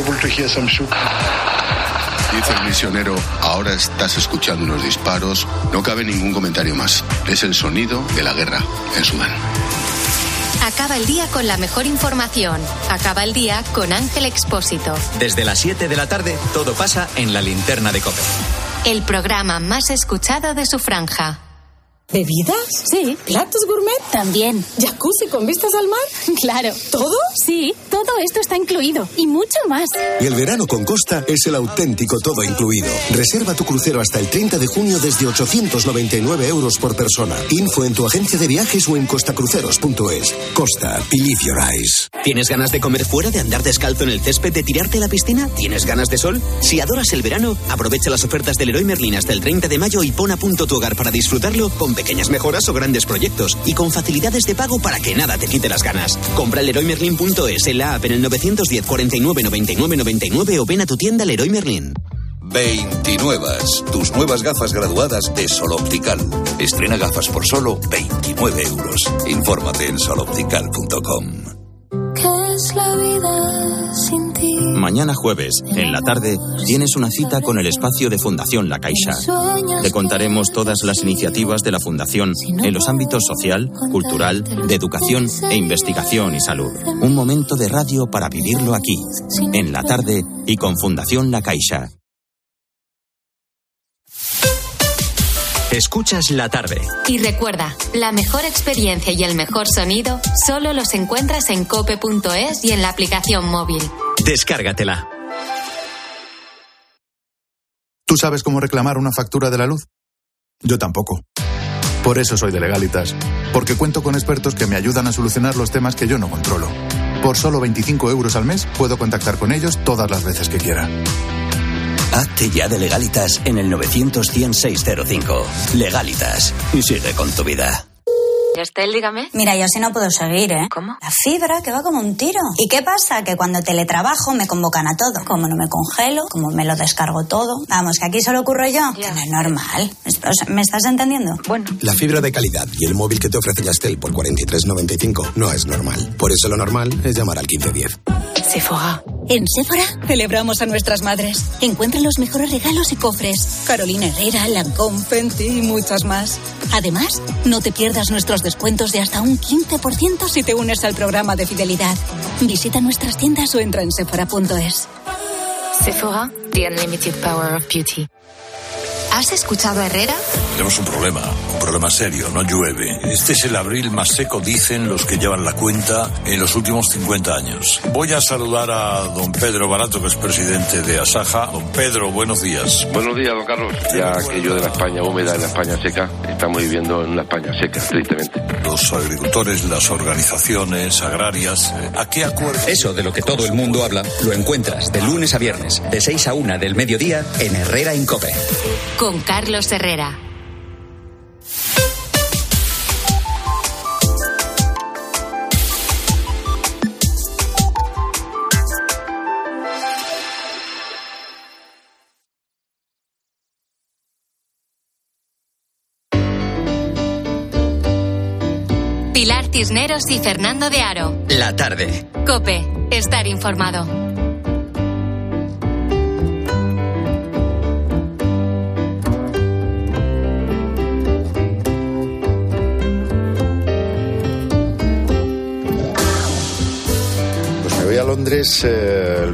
Dice el misionero, ahora estás escuchando unos disparos, no cabe ningún comentario más. Es el sonido de la guerra en Sudán. Acaba el día con la mejor información. Acaba el día con Ángel Expósito. Desde las siete de la tarde, todo pasa en la linterna de COPE. El programa más escuchado de su franja. ¿Bebidas? Sí. ¿Platos gourmet? También. ¿Jacuzzi con vistas al mar? Claro. ¿Todo? Sí, todo esto está incluido. Y mucho más. Y el verano con Costa es el auténtico todo incluido. Reserva tu crucero hasta el treinta de junio desde ochocientos noventa y nueve euros por persona. Info en tu agencia de viajes o en costacruceros punto es. Costa, believe your eyes. ¿Tienes ganas de comer fuera, de andar descalzo en el césped, de tirarte a la piscina? ¿Tienes ganas de sol? Si adoras el verano, aprovecha las ofertas del Leroy Merlin hasta el treinta de mayo y pon a punto tu hogar para disfrutarlo con pequeñas mejoras o grandes proyectos y con facilidades de pago para que nada te quite las ganas. Compra en leroy merlin punto es, en la app, en el nueve uno cero, cuarenta y nueve, noventa y nueve, noventa y nueve o ven a tu tienda Leroy Merlin. veintinuevas, tus nuevas gafas graduadas de Sol Optical. Estrena gafas por solo veintinueve euros. Infórmate en sol optical punto com. ¿Qué es la vida sin ti? Mañana jueves, en la tarde, tienes una cita con el espacio de Fundación La Caixa. Te contaremos todas las iniciativas de la Fundación en los ámbitos social, cultural, de educación e investigación y salud. Un momento de radio para vivirlo aquí, en la tarde y con Fundación La Caixa. Escuchas La Tarde. Y recuerda, la mejor experiencia y el mejor sonido solo los encuentras en cope punto es y en la aplicación móvil. Descárgatela. ¿Tú sabes cómo reclamar una factura de la luz? Yo tampoco. Por eso soy de Legalitas, porque cuento con expertos que me ayudan a solucionar los temas que yo no controlo. Por solo veinticinco euros al mes puedo contactar con ellos todas las veces que quiera. Hazte ya de Legalitas en el novecientos, cien, seiscientos cinco. Legalitas. Y sigue con tu vida. Estel, dígame. Mira, yo así no puedo seguir, ¿eh? ¿Cómo? La fibra que va como un tiro. ¿Y qué pasa? Que cuando teletrabajo me convocan a todo. Como no me congelo, como me lo descargo todo. Vamos, que aquí solo ocurro yo. Ya. Que no es normal. ¿Me estás entendiendo? Bueno. La fibra de calidad y el móvil que te ofrece Yastel por cuarenta y tres noventa y cinco no es normal. Por eso lo normal es llamar al quince diez. Sephora. En Sephora celebramos a nuestras madres. Encuentra los mejores regalos y cofres. Carolina Herrera, Lancôme, Fenty y muchas más. Además, no te pierdas nuestros descuentos de hasta un quince por ciento si te unes al programa de fidelidad. Visita nuestras tiendas o entra en sephora punto es. Sephora, the unlimited power of beauty. ¿Has escuchado a Herrera? Tenemos un problema, un problema serio, no llueve. Este es el abril más seco, dicen los que llevan la cuenta, en los últimos cincuenta años. Voy a saludar a don Pedro Barato, que es presidente de Asaja. Don Pedro, buenos días. Buenos días, don Carlos. Ya aquello de la España húmeda y la España seca, estamos viviendo en una España seca, tristemente. Los agricultores, las organizaciones agrarias, ¿a qué acuerdo? Eso de lo que todo el mundo habla, lo encuentras de lunes a viernes, de seis a una del mediodía, en Herrera en COPE. Con Carlos Herrera. Pilar Cisneros y Fernando de Aro. La tarde. COPE. Estar informado. Voy a Londres. Eh...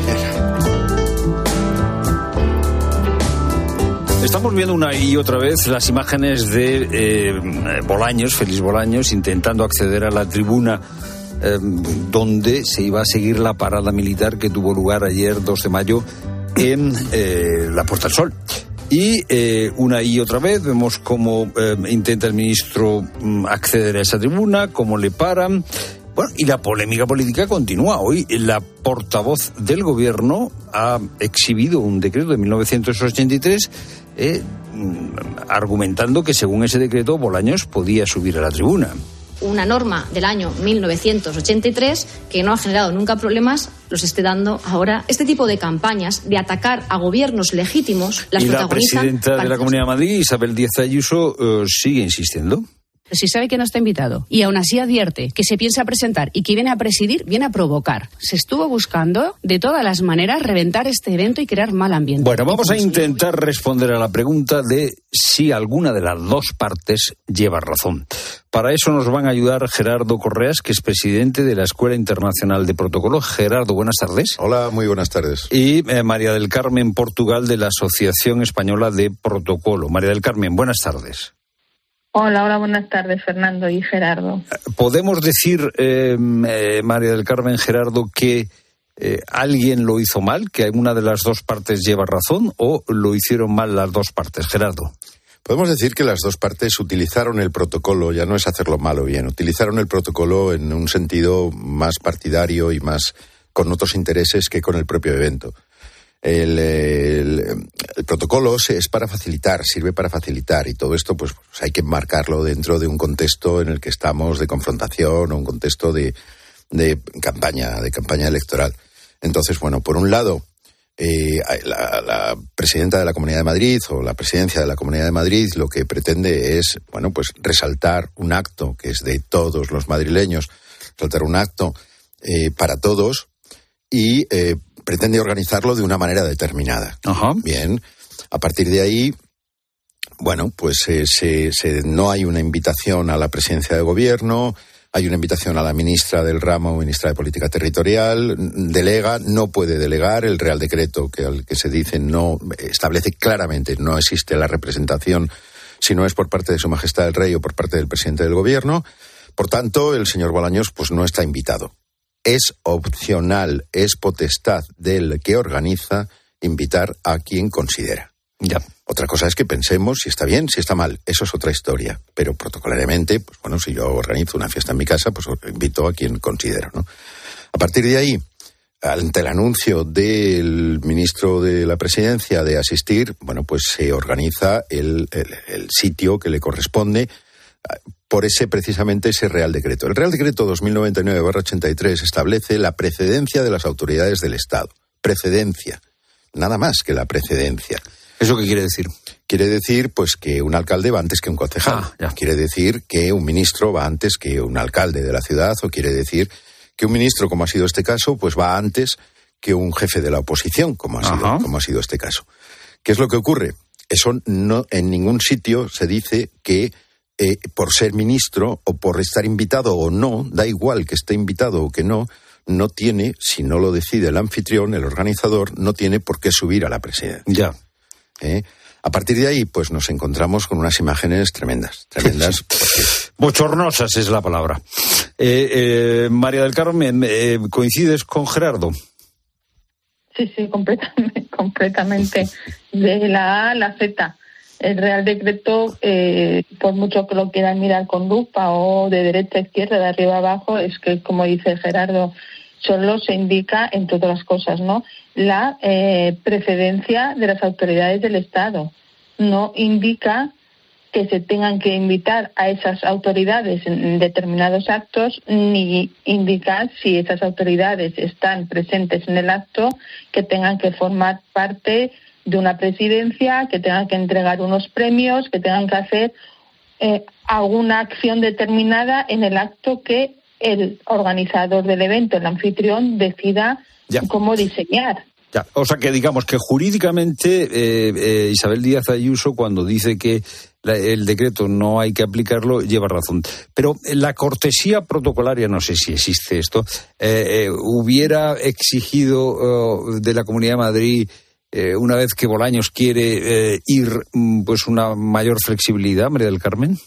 Estamos viendo una y otra vez las imágenes de eh, Bolaños, Félix Bolaños, intentando acceder a la tribuna eh, donde se iba a seguir la parada militar que tuvo lugar ayer, dos de mayo, en eh, la Puerta del Sol. Y eh, una y otra vez vemos cómo eh, intenta el ministro mm, acceder a esa tribuna, cómo le paran. Bueno, y la polémica política continúa. Hoy la portavoz del gobierno ha exhibido un decreto de mil novecientos ochenta y tres eh, argumentando que según ese decreto Bolaños podía subir a la tribuna. Una norma del año mil novecientos ochenta y tres que no ha generado nunca problemas, los esté dando ahora. Este tipo de campañas de atacar a gobiernos legítimos las y la protagonizan presidenta de la Comunidad de Madrid, Isabel Díaz Ayuso, eh, sigue insistiendo. Si sabe que no está invitado y aún así advierte que se piensa presentar y que viene a presidir, viene a provocar. Se estuvo buscando de todas las maneras reventar este evento y crear mal ambiente. Bueno, vamos a intentar responder a la pregunta de si alguna de las dos partes lleva razón. Para eso nos van a ayudar Gerardo Correas, que es presidente de la Escuela Internacional de Protocolo. Gerardo, buenas tardes. Hola, muy buenas tardes. Y eh, María del Carmen Portugal, de la Asociación Española de Protocolo. María del Carmen, buenas tardes. Hola, hola, buenas tardes, Fernando y Gerardo. ¿Podemos decir, eh, eh, María del Carmen, Gerardo, que eh, alguien lo hizo mal, que alguna de las dos partes lleva razón, o lo hicieron mal las dos partes? Gerardo. Podemos decir que las dos partes utilizaron el protocolo, ya no es hacerlo mal o bien, utilizaron el protocolo en un sentido más partidario y más con otros intereses que con el propio evento. El, el, el protocolo es para facilitar, sirve para facilitar, y todo esto pues, pues hay que marcarlo dentro de un contexto en el que estamos de confrontación o un contexto de, de campaña, de campaña electoral. Entonces, bueno, por un lado, eh, la, la presidenta de la Comunidad de Madrid o la presidencia de la Comunidad de Madrid lo que pretende es, bueno, pues resaltar un acto que es de todos los madrileños, resaltar un acto eh, para todos y eh, pretende organizarlo de una manera determinada. Ajá. Bien, a partir de ahí, bueno, pues eh, se, se, no hay una invitación a la presidencia de gobierno, hay una invitación a la ministra del ramo, ministra de Política Territorial, delega, no puede delegar, el Real Decreto que al que se dice no establece claramente, no existe la representación si no es por parte de Su Majestad el Rey o por parte del presidente del gobierno. Por tanto, el señor Bolaños pues no está invitado. Es opcional, es potestad del que organiza invitar a quien considera. Ya. Otra cosa es que pensemos si está bien, si está mal. Eso es otra historia. Pero protocolariamente, pues bueno, si yo organizo una fiesta en mi casa, pues invito a quien considero, ¿no? A partir de ahí, ante el anuncio del ministro de la Presidencia de asistir, bueno, pues se organiza el, el, el sitio que le corresponde por ese, precisamente, ese Real Decreto. El Real Decreto dos mil noventa y nueve barra ochenta y tres establece la precedencia de las autoridades del Estado. Precedencia. Nada más que la precedencia. ¿Eso qué quiere decir? Quiere decir, pues, que un alcalde va antes que un concejal. Ah, ya. Quiere decir que un ministro va antes que un alcalde de la ciudad, o quiere decir que un ministro, como ha sido este caso, pues va antes que un jefe de la oposición, como ha sido, como ha sido este caso. ¿Qué es lo que ocurre? Eso no, en ningún sitio se dice que Eh, por ser ministro o por estar invitado o no, da igual que esté invitado o que no, no tiene, si no lo decide el anfitrión, el organizador, no tiene por qué subir a la presidencia. Ya. ¿Eh? A partir de ahí, pues nos encontramos con unas imágenes tremendas, tremendas. Porque... Bochornosas es la palabra. Eh, eh, María del Carmen, eh, ¿coincides con Gerardo? Sí, sí, completamente, completamente. De la A a la Z. El Real Decreto, eh, por mucho que lo quieran mirar con lupa o de derecha a izquierda, de arriba a abajo, es que, como dice Gerardo, solo se indica, entre otras cosas, ¿no?, la eh, precedencia de las autoridades del Estado. No indica que se tengan que invitar a esas autoridades en determinados actos, ni indica si esas autoridades están presentes en el acto que tengan que formar parte de una presidencia, que tengan que entregar unos premios, que tengan que hacer eh, alguna acción determinada en el acto que el organizador del evento, el anfitrión, decida ya. cómo diseñar. Ya. O sea que digamos que jurídicamente eh, eh, Isabel Díaz Ayuso, cuando dice que la, el decreto no hay que aplicarlo, lleva razón. Pero la cortesía protocolaria, no sé si existe esto, eh, eh, hubiera exigido uh, de la Comunidad de Madrid, Eh, una vez que Bolaños quiere eh, ir, pues una mayor flexibilidad, María del Carmen.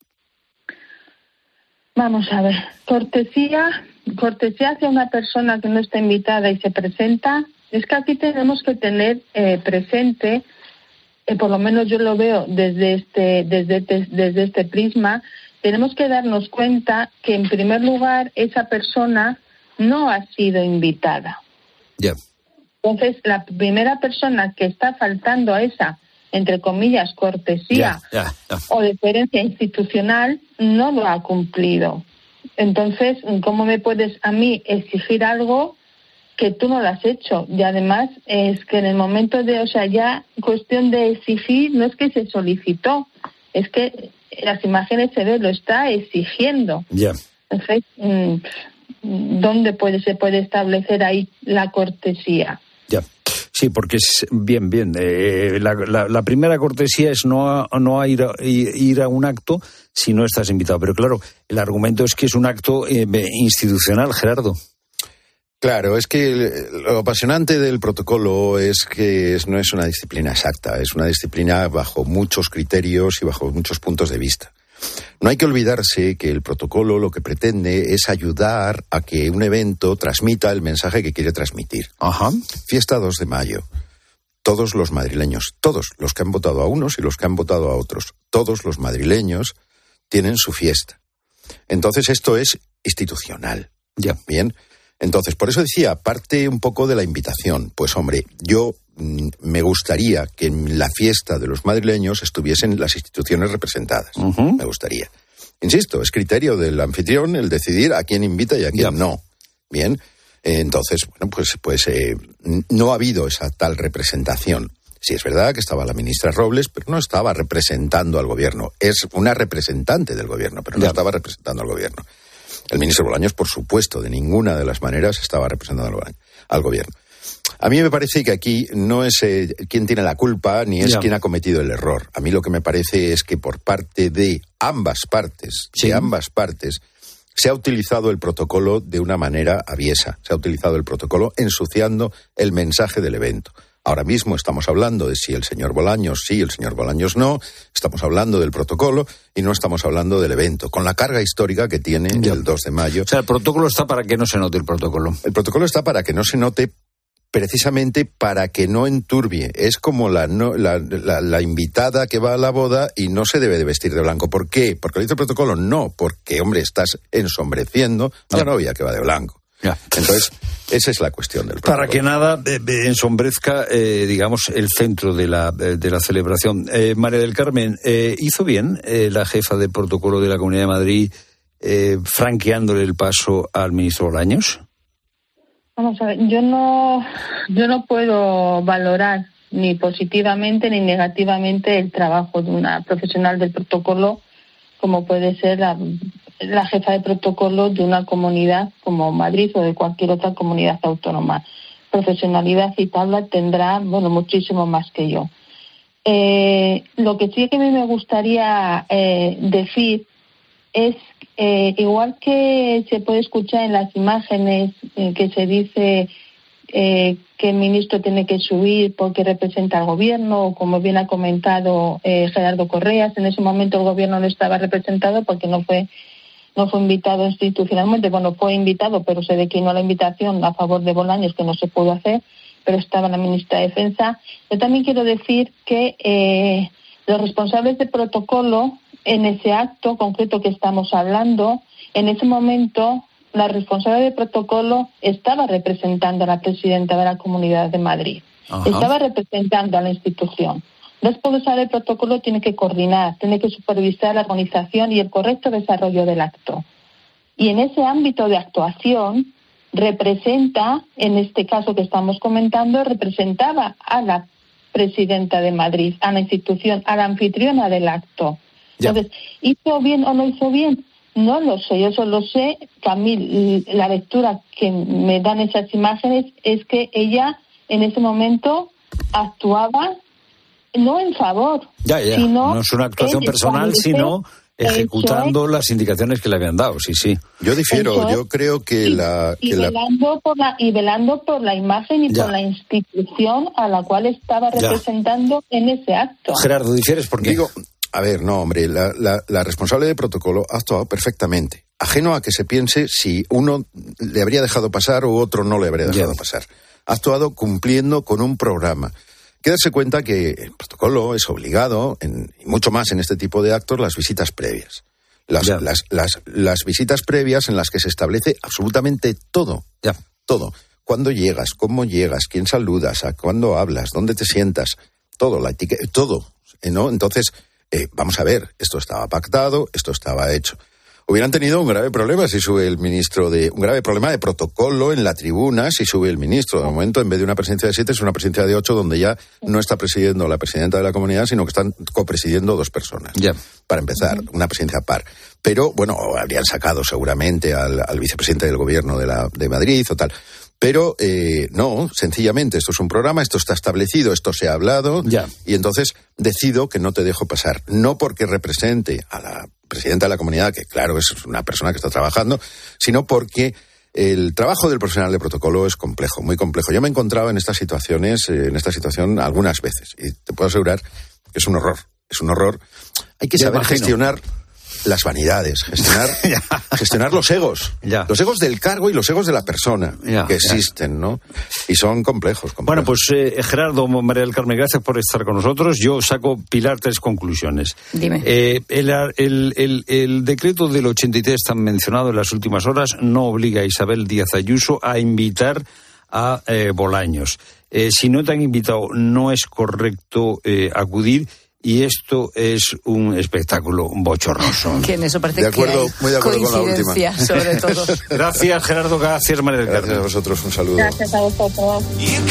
Vamos a ver, cortesía, cortesía hacia una persona que no está invitada y se presenta, es que aquí tenemos que tener eh, presente, eh, por lo menos yo lo veo desde este, desde, desde, desde este prisma, tenemos que darnos cuenta que en primer lugar esa persona no ha sido invitada. Ya. Yeah. Entonces, la primera persona que está faltando a esa, entre comillas, cortesía yeah, yeah, yeah. o deferencia institucional, no lo ha cumplido. Entonces, ¿cómo me puedes a mí exigir algo que tú no lo has hecho? Y además, es que en el momento de, o sea, ya cuestión de exigir, no es que se solicitó, es que las imágenes se ve, lo está exigiendo. Ya. Yeah. Entonces, ¿dónde puede, se puede establecer ahí la cortesía? Ya, sí, porque es bien, bien. Eh, la, la, la primera cortesía es no a, no a ir, a ir a un acto si no estás invitado. Pero claro, el argumento es que es un acto eh, institucional, Gerardo. Claro, es que lo apasionante del protocolo es que es, no es una disciplina exacta, es una disciplina bajo muchos criterios y bajo muchos puntos de vista. No hay que olvidarse que el protocolo lo que pretende es ayudar a que un evento transmita el mensaje que quiere transmitir. Ajá. Fiesta dos de mayo. Todos los madrileños, todos los que han votado a unos y los que han votado a otros, todos los madrileños tienen su fiesta. Entonces esto es institucional. Ya. Bien. Entonces, por eso decía, parte un poco de la invitación. Pues hombre, yo me gustaría que en la fiesta de los madrileños estuviesen las instituciones representadas. Uh-huh. Me gustaría. Insisto, es criterio del anfitrión el decidir a quién invita y a quién ya. no. Bien, entonces, bueno, pues, pues eh, no ha habido esa tal representación. Sí, es verdad que estaba la ministra Robles, pero no estaba representando al gobierno. Es una representante del gobierno, pero no ya. estaba representando al gobierno. El ministro Bolaños, por supuesto, de ninguna de las maneras estaba representando al, al gobierno. A mí me parece que aquí no es eh, quién tiene la culpa, ni es ya. quién ha cometido el error. A mí lo que me parece es que por parte de ambas partes, sí. de ambas partes, se ha utilizado el protocolo de una manera aviesa. Se ha utilizado el protocolo ensuciando el mensaje del evento. Ahora mismo estamos hablando de si el señor Bolaños sí, el señor Bolaños no. Estamos hablando del protocolo y no estamos hablando del evento, con la carga histórica que tiene ya. el dos de mayo. O sea, el protocolo está para que no se note el protocolo. El protocolo está para que no se note, precisamente para que no enturbie. Es como la, no, la, la, la invitada que va a la boda y no se debe de vestir de blanco. ¿Por qué? ¿Porque lo dice el protocolo? No, porque, hombre, estás ensombreciendo a la novia que va de blanco. Ya. Entonces, esa es la cuestión del protocolo. Para que nada eh, ensombrezca, eh, digamos, el centro de la, de la celebración. Eh, María del Carmen, eh, ¿hizo bien eh, la jefa de protocolo de la Comunidad de Madrid eh, franqueándole el paso al ministro Bolaños? Vamos a ver, yo no, yo no puedo valorar ni positivamente ni negativamente el trabajo de una profesional del protocolo, como puede ser la, la jefa de protocolo de una comunidad como Madrid o de cualquier otra comunidad autónoma. Profesionalidad y tabla tendrá, bueno, muchísimo más que yo. Eh, lo que sí que a mí me gustaría eh, decir es, eh, igual que se puede escuchar en las imágenes eh, que se dice eh, que el ministro tiene que subir porque representa al gobierno, o como bien ha comentado eh, Gerardo Correas, en ese momento el gobierno no estaba representado porque no fue no fue invitado institucionalmente. Bueno, fue invitado, pero se declinó la invitación a favor de Bolaños, que no se pudo hacer, pero estaba la ministra de Defensa. Yo también quiero decir que eh, los responsables de protocolo, en ese acto concreto que estamos hablando, en ese momento la responsable de protocolo estaba representando a la presidenta de la Comunidad de Madrid. Ajá. Estaba representando a la institución. El responsable de protocolo tiene que coordinar, tiene que supervisar la organización y el correcto desarrollo del acto. Y en ese ámbito de actuación representa, en este caso que estamos comentando, representaba a la presidenta de Madrid, a la institución, a la anfitriona del acto. Ya. Entonces, ¿hizo bien o no hizo bien? No lo sé, yo solo sé que a mí la lectura que me dan esas imágenes es que ella en ese momento actuaba no en favor, ya, ya. sino no es una actuación personal, sino ejecutando las indicaciones que le habían dado, sí, sí. Yo difiero, yo creo que y, la... Que y, velando la... por la y velando por la imagen y ya. por la institución a la cual estaba representando ya. en ese acto. Gerardo, ¿difieres por qué? Digo, a ver, no, hombre, la, la, la responsable de protocolo ha actuado perfectamente, ajeno a que se piense si uno le habría dejado pasar u otro no le habría dejado ya. pasar. Ha actuado cumpliendo con un programa. Hay que darse cuenta que el protocolo es obligado, en, y mucho más en este tipo de actos, las visitas previas. Las, las, las, las visitas previas en las que se establece absolutamente todo. Ya. Todo. Cuándo llegas, cómo llegas, quién saludas, a cuándo hablas, dónde te sientas. Todo, la etiqueta, todo, ¿no? Entonces, eh, vamos a ver, esto estaba pactado, esto estaba hecho. Hubieran tenido un grave problema si sube el ministro de... Un grave problema de protocolo en la tribuna si sube el ministro. De momento, en vez de una presidencia de siete, es una presidencia de ocho, donde ya no está presidiendo la presidenta de la comunidad, sino que están copresidiendo dos personas. Yeah. Para empezar, una presidencia par. Pero, bueno, habrían sacado seguramente al, al vicepresidente del gobierno de, la, de Madrid o tal. Pero, eh, no, sencillamente, esto es un programa, esto está establecido, esto se ha hablado, yeah. y entonces decido que no te dejo pasar. No porque represente a la presidenta de la comunidad, que claro, es una persona que está trabajando, sino porque el trabajo del profesional de protocolo es complejo, muy complejo. Yo me he encontrado en estas situaciones, en esta situación algunas veces, y te puedo asegurar que es un horror, es un horror. Hay que ya saber imagino. gestionar las vanidades, gestionar, gestionar los egos, ya. los egos del cargo y los egos de la persona ya, que existen, ya. ¿no? Y son complejos, complejos. Bueno, pues eh, Gerardo, María del Carmen, gracias por estar con nosotros. Yo saco, Pilar, tres conclusiones. Dime. Eh, el, el, el, el decreto del ochenta y tres tan mencionado en las últimas horas no obliga a Isabel Díaz Ayuso a invitar a eh, Bolaños. Eh, si no te han invitado, no es correcto eh, acudir. Y esto es un espectáculo bochornoso. Que en eso parece de acuerdo, que hay muy de acuerdo con la última. Sobre todo. Gracias, Gerardo. Gracias, María del Carmen. Gracias a vosotros. Un saludo. Gracias a vosotros.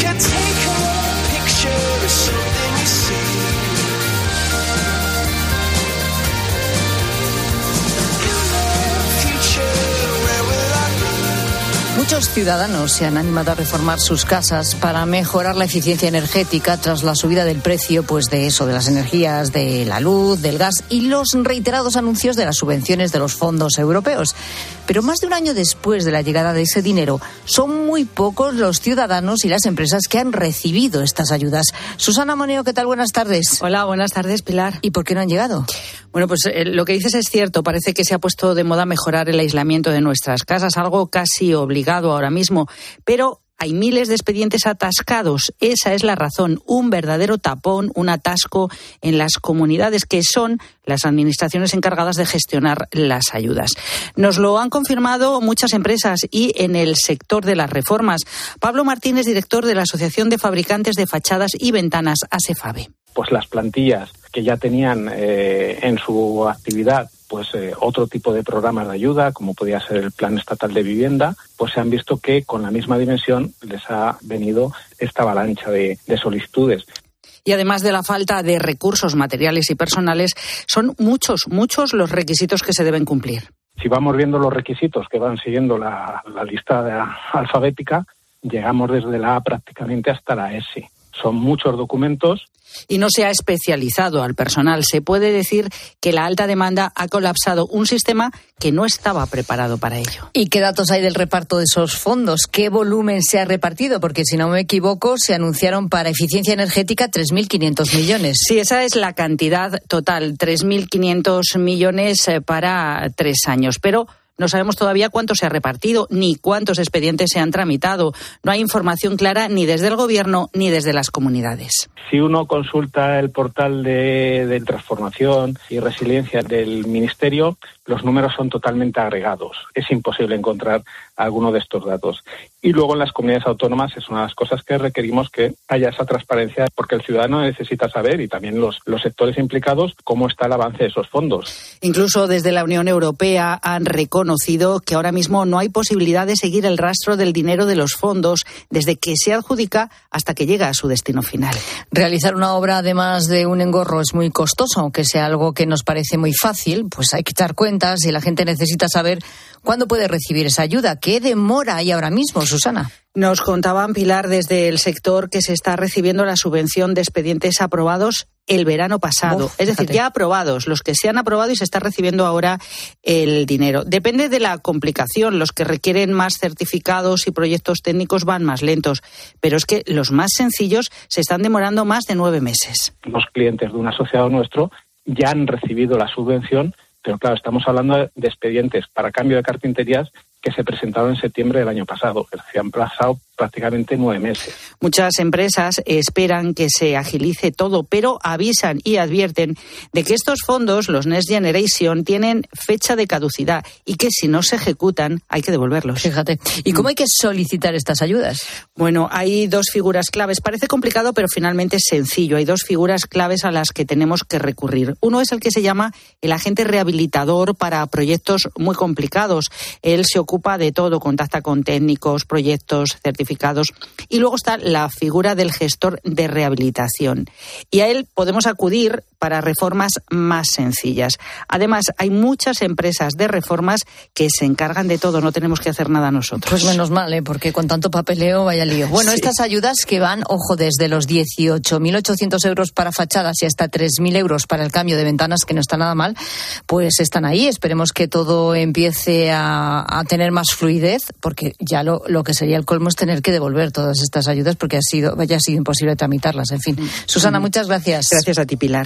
Muchos ciudadanos se han animado a reformar sus casas para mejorar la eficiencia energética tras la subida del precio, pues de eso, de las energías, de la luz, del gas y los reiterados anuncios de las subvenciones de los fondos europeos. Pero más de un año después de la llegada de ese dinero, son muy pocos los ciudadanos y las empresas que han recibido estas ayudas. Susana Moneo, ¿qué tal? Buenas tardes. Hola, buenas tardes, Pilar. ¿Y por qué no han llegado? Bueno, pues eh, lo que dices es cierto. Parece que se ha puesto de moda mejorar el aislamiento de nuestras casas, algo casi obligado ahora mismo, pero hay miles de expedientes atascados. Esa es la razón, un verdadero tapón, un atasco en las comunidades que son las administraciones encargadas de gestionar las ayudas. Nos lo han confirmado muchas empresas y en el sector de las reformas. Pablo Martínez, director de la Asociación de Fabricantes de Fachadas y Ventanas, ASEFAVE. Pues las plantillas que ya tenían eh, en su actividad pues eh, otro tipo de programas de ayuda, como podía ser el Plan Estatal de Vivienda, pues se han visto que con la misma dimensión les ha venido esta avalancha de, de solicitudes. Y además de la falta de recursos materiales y personales, son muchos, muchos los requisitos que se deben cumplir. Si vamos viendo los requisitos que van siguiendo la, la lista de, alfabética, llegamos desde la A prácticamente hasta la S. Son muchos documentos. Y no se ha especializado al personal. Se puede decir que la alta demanda ha colapsado un sistema que no estaba preparado para ello. ¿Y qué datos hay del reparto de esos fondos? ¿Qué volumen se ha repartido? Porque si no me equivoco, se anunciaron para eficiencia energética tres mil quinientos millones. Sí, esa es la cantidad total, tres mil quinientos millones para tres años. Pero no sabemos todavía cuánto se ha repartido, ni cuántos expedientes se han tramitado. No hay información clara ni desde el Gobierno ni desde las comunidades. Si uno consulta el portal de, de transformación y resiliencia del Ministerio, los números son totalmente agregados. Es imposible encontrar alguno de estos datos. Y luego en las comunidades autónomas es una de las cosas que requerimos que haya esa transparencia, porque el ciudadano necesita saber, y también los, los sectores implicados, cómo está el avance de esos fondos. Incluso desde la Unión Europea han reconocido que ahora mismo no hay posibilidad de seguir el rastro del dinero de los fondos desde que se adjudica hasta que llega a su destino final. Realizar una obra, además de un engorro, es muy costoso, aunque sea algo que nos parece muy fácil, pues hay que echar cuentas y la gente necesita saber cuándo puede recibir esa ayuda. ¿Qué demora hay ahora mismo, Susana? Nos contaban, Pilar, desde el sector que se está recibiendo la subvención de expedientes aprobados el verano pasado. Uf, es decir, fíjate. Ya aprobados, los que se han aprobado y se está recibiendo ahora el dinero. Depende de la complicación. Los que requieren más certificados y proyectos técnicos van más lentos. Pero es que los más sencillos se están demorando más de nueve meses. Los clientes de un asociado nuestro ya han recibido la subvención, pero claro, estamos hablando de expedientes para cambio de carpinterías que se presentaron en septiembre del año pasado. Se han pasado prácticamente nueve meses. Muchas empresas esperan que se agilice todo, pero avisan y advierten de que estos fondos, los Next Generation, tienen fecha de caducidad y que si no se ejecutan hay que devolverlos. Fíjate. ¿Y cómo hay que solicitar estas ayudas? Bueno, hay dos figuras claves. Parece complicado, pero finalmente es sencillo. Hay dos figuras claves a las que tenemos que recurrir. Uno es el que se llama el agente rehabilitador para proyectos muy complicados. Él se ocupa de todo, contacta con técnicos, proyectos, certificados. Y luego está la figura del gestor de rehabilitación. Y a él podemos acudir para reformas más sencillas. Además, hay muchas empresas de reformas que se encargan de todo, no tenemos que hacer nada nosotros. Pues menos mal, ¿eh? Porque con tanto papeleo vaya lío. Bueno, sí. Estas ayudas que van, ojo, desde los dieciocho mil ochocientos euros para fachadas y hasta tres mil euros para el cambio de ventanas, que no está nada mal, pues están ahí. Esperemos que todo empiece a, a tener más fluidez, porque ya lo, lo que sería el colmo es tener que devolver todas estas ayudas porque ha sido, vaya, ha sido imposible tramitarlas. En fin, Susana, muchas gracias. Gracias a ti, Pilar.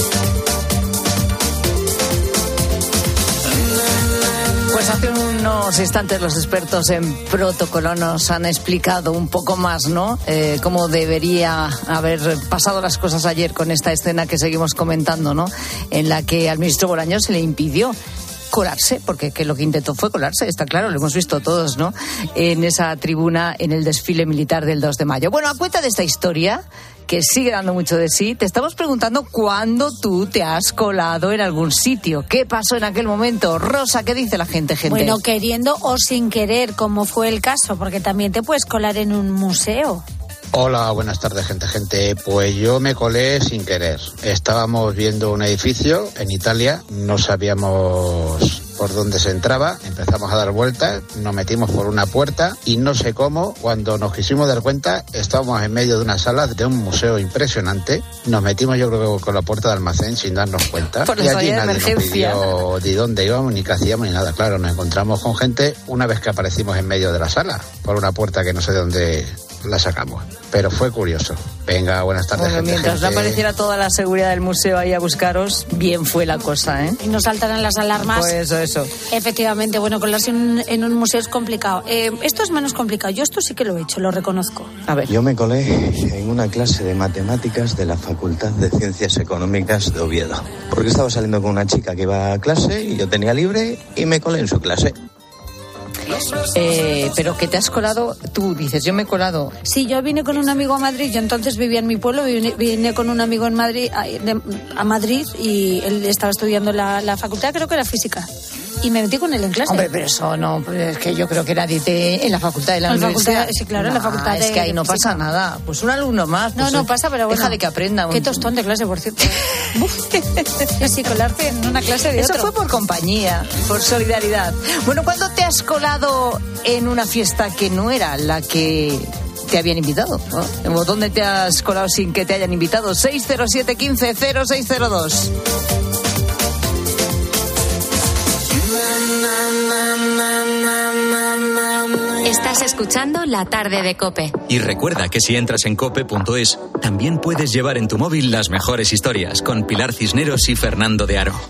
Pues hace unos instantes los expertos en protocolo nos han explicado un poco más, ¿no? Eh, cómo debería haber pasado las cosas ayer con esta escena que seguimos comentando, ¿no? En la que al ministro Bolaños se le impidió colarse, porque que lo que intentó fue colarse, está claro, lo hemos visto todos, ¿no? En esa tribuna en el desfile militar del dos de mayo. Bueno, a cuenta de esta historia, que sigue dando mucho de sí, te estamos preguntando cuándo tú te has colado en algún sitio. ¿Qué pasó en aquel momento? Rosa, ¿qué dice la gente, gente? Bueno, queriendo o sin querer, como fue el caso, porque también te puedes colar en un museo. Hola, buenas tardes, gente, gente. Pues yo me colé sin querer. Estábamos viendo un edificio en Italia, no sabíamos por dónde se entraba, empezamos a dar vueltas, nos metimos por una puerta y no sé cómo, cuando nos quisimos dar cuenta, estábamos en medio de una sala de un museo impresionante. Nos metimos, yo creo que con la puerta de almacén sin darnos cuenta. Por y allí de nadie nos pidió de dónde íbamos, ni qué hacíamos, ni nada. Claro, nos encontramos con gente una vez que aparecimos en medio de la sala, por una puerta que no sé de dónde la sacamos. Pero fue curioso. Venga, buenas tardes, bueno, gente. Mientras gente. no apareciera toda la seguridad del museo ahí a buscaros, bien fue la cosa, ¿eh? Y nos saltaran las alarmas. Pues eso, eso. Efectivamente, bueno, colarse en, en un museo es complicado. Eh, esto es menos complicado. Yo esto sí que lo he hecho, lo reconozco. A ver. Yo me colé en una clase de matemáticas de la Facultad de Ciencias Económicas de Oviedo. Porque estaba saliendo con una chica que iba a clase y yo tenía libre y me colé en su clase. Eh, pero que te has colado, tú dices, yo me he colado. Sí, yo vine con un amigo a Madrid, yo entonces vivía en mi pueblo, vine, vine con un amigo en Madrid a, de, a Madrid y él estaba estudiando la, la facultad, creo que era física. Y me metí con él en clase. Hombre, pero eso no, es que yo creo que nadie te... En la facultad de la, la universidad. Facultad, sí, claro, no, en la facultad es de, que ahí no física. pasa nada. Pues un alumno más. Pues no, no pasa, pero bueno. Deja de que aprenda. Un... Qué tostón de clase, por cierto. Y así colarte en una clase de Eso otro. fue por compañía, por solidaridad. Bueno, ¿cuándo te has colado en una fiesta que no era la que te habían invitado, ¿no? ¿O dónde te has colado sin que te hayan invitado? seis cero siete, uno cinco, cero seis cero dos. Estás escuchando La Tarde de COPE. Y recuerda que si entras en cope punto es, también puedes llevar en tu móvil las mejores historias con Pilar Cisneros y Fernando de Aro.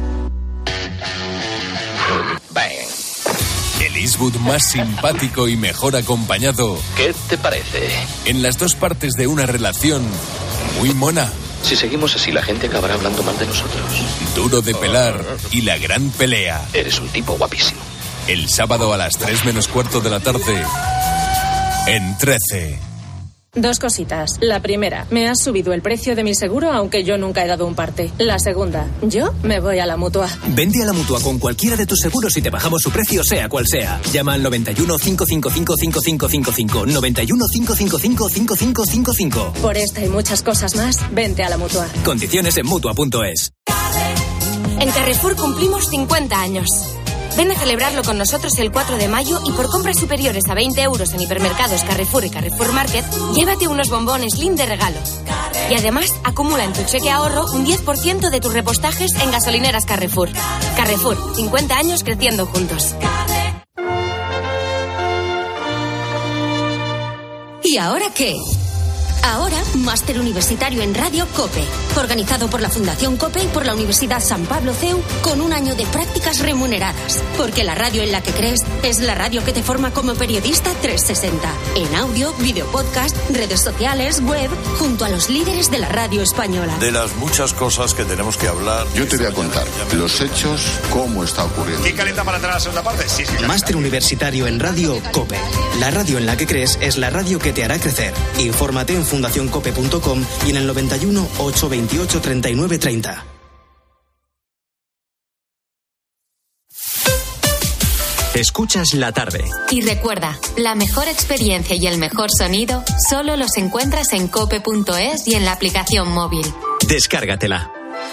El Eastwood más simpático y mejor acompañado. ¿Qué te parece? En las dos partes de una relación muy mona. Si seguimos así, la gente acabará hablando mal de nosotros. Duro de pelar y la gran pelea. Eres un tipo guapísimo. El sábado a las tres menos cuarto de la tarde en trece. Dos cositas. La primera, me has subido el precio de mi seguro aunque yo nunca he dado un parte. La segunda, yo me voy a la Mutua. Vente a la Mutua con cualquiera de tus seguros y te bajamos su precio sea cual sea. Llama al noventa y uno, cinco cinco cinco, cinco cinco cinco cinco. noventa y uno, cinco cinco cinco, cinco cinco cinco cinco. Por esta y muchas cosas más, vente a la Mutua. Condiciones en Mutua punto es. En Carrefour cumplimos cincuenta años. Ven a celebrarlo con nosotros el cuatro de mayo y por compras superiores a veinte euros en hipermercados Carrefour y Carrefour Market, llévate unos bombones Lindt de regalo. Y además, acumula en tu cheque ahorro un diez por ciento de tus repostajes en gasolineras Carrefour. Carrefour, cincuenta años creciendo juntos. ¿Y ahora qué? Ahora, máster universitario en Radio COPE, organizado por la Fundación COPE y por la Universidad San Pablo C E U, con un año de prácticas remuneradas. Porque la radio en la que crees es la radio que te forma como periodista trescientos sesenta. En audio, video podcast, redes sociales, web, junto a los líderes de la radio española. De las muchas cosas que tenemos que hablar. Yo te voy a contar los hechos, cómo está ocurriendo. ¿Quién calienta para entrar a la segunda parte? Sí, sí. Máster universitario en Radio COPE. La radio en la que crees es la radio que te hará crecer. Infórmate en fundación cope punto com y en el noventa y uno, ochocientos veintiocho, treinta y nueve treinta. Escuchas La Tarde. Y recuerda, la mejor experiencia y el mejor sonido solo los encuentras en cope punto es y en la aplicación móvil. Descárgatela.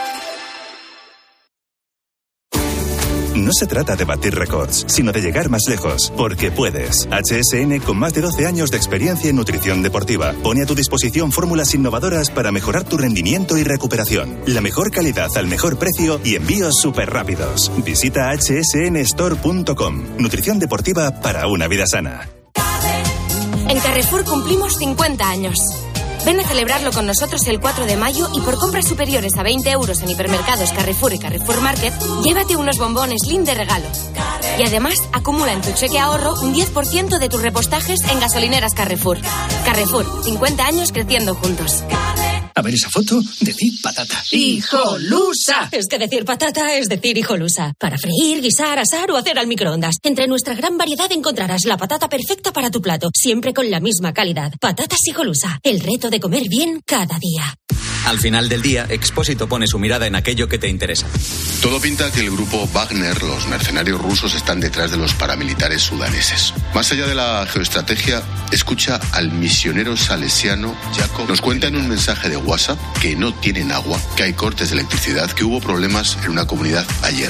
No se trata de batir récords, sino de llegar más lejos, porque puedes. H S N, con más de doce años de experiencia en nutrición deportiva, pone a tu disposición fórmulas innovadoras para mejorar tu rendimiento y recuperación. La mejor calidad al mejor precio y envíos súper rápidos. Visita hache ese ene store punto com. Nutrición deportiva para una vida sana. En Carrefour cumplimos cincuenta años. Ven a celebrarlo con nosotros el cuatro de mayo y por compras superiores a veinte euros en hipermercados Carrefour y Carrefour Market, llévate unos bombones Lindt de regalo. Y además, acumula en tu cheque ahorro un diez por ciento de tus repostajes en gasolineras Carrefour. Carrefour, cincuenta años creciendo juntos. A ver esa foto, decir patata. ¡Hijolusa! Es que decir patata es decir hijolusa. Para freír, guisar, asar o hacer al microondas. Entre nuestra gran variedad encontrarás la patata perfecta para tu plato, siempre con la misma calidad. Patatas hijolusa, el reto de comer bien cada día. Al final del día, Expósito pone su mirada en aquello que te interesa. Todo pinta que el grupo Wagner, los mercenarios rusos, están detrás de los paramilitares sudaneses. Más allá de la geoestrategia, escucha al misionero salesiano Jacob. Nos cuenta en un mensaje de WhatsApp que no tienen agua, que hay cortes de electricidad, que hubo problemas en una comunidad ayer.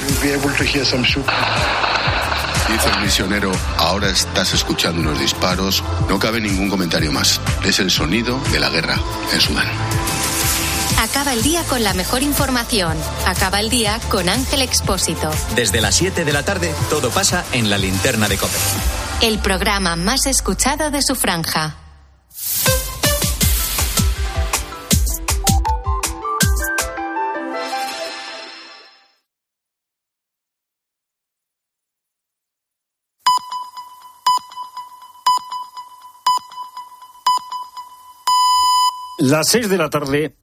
Dice el misionero, ahora estás escuchando unos disparos, no cabe ningún comentario más. Es el sonido de la guerra en Sudán. Acaba el día con la mejor información. Acaba el día con Ángel Expósito. Desde las siete de la tarde, todo pasa en la linterna de COPE. El programa más escuchado de su franja. Las seis de la tarde.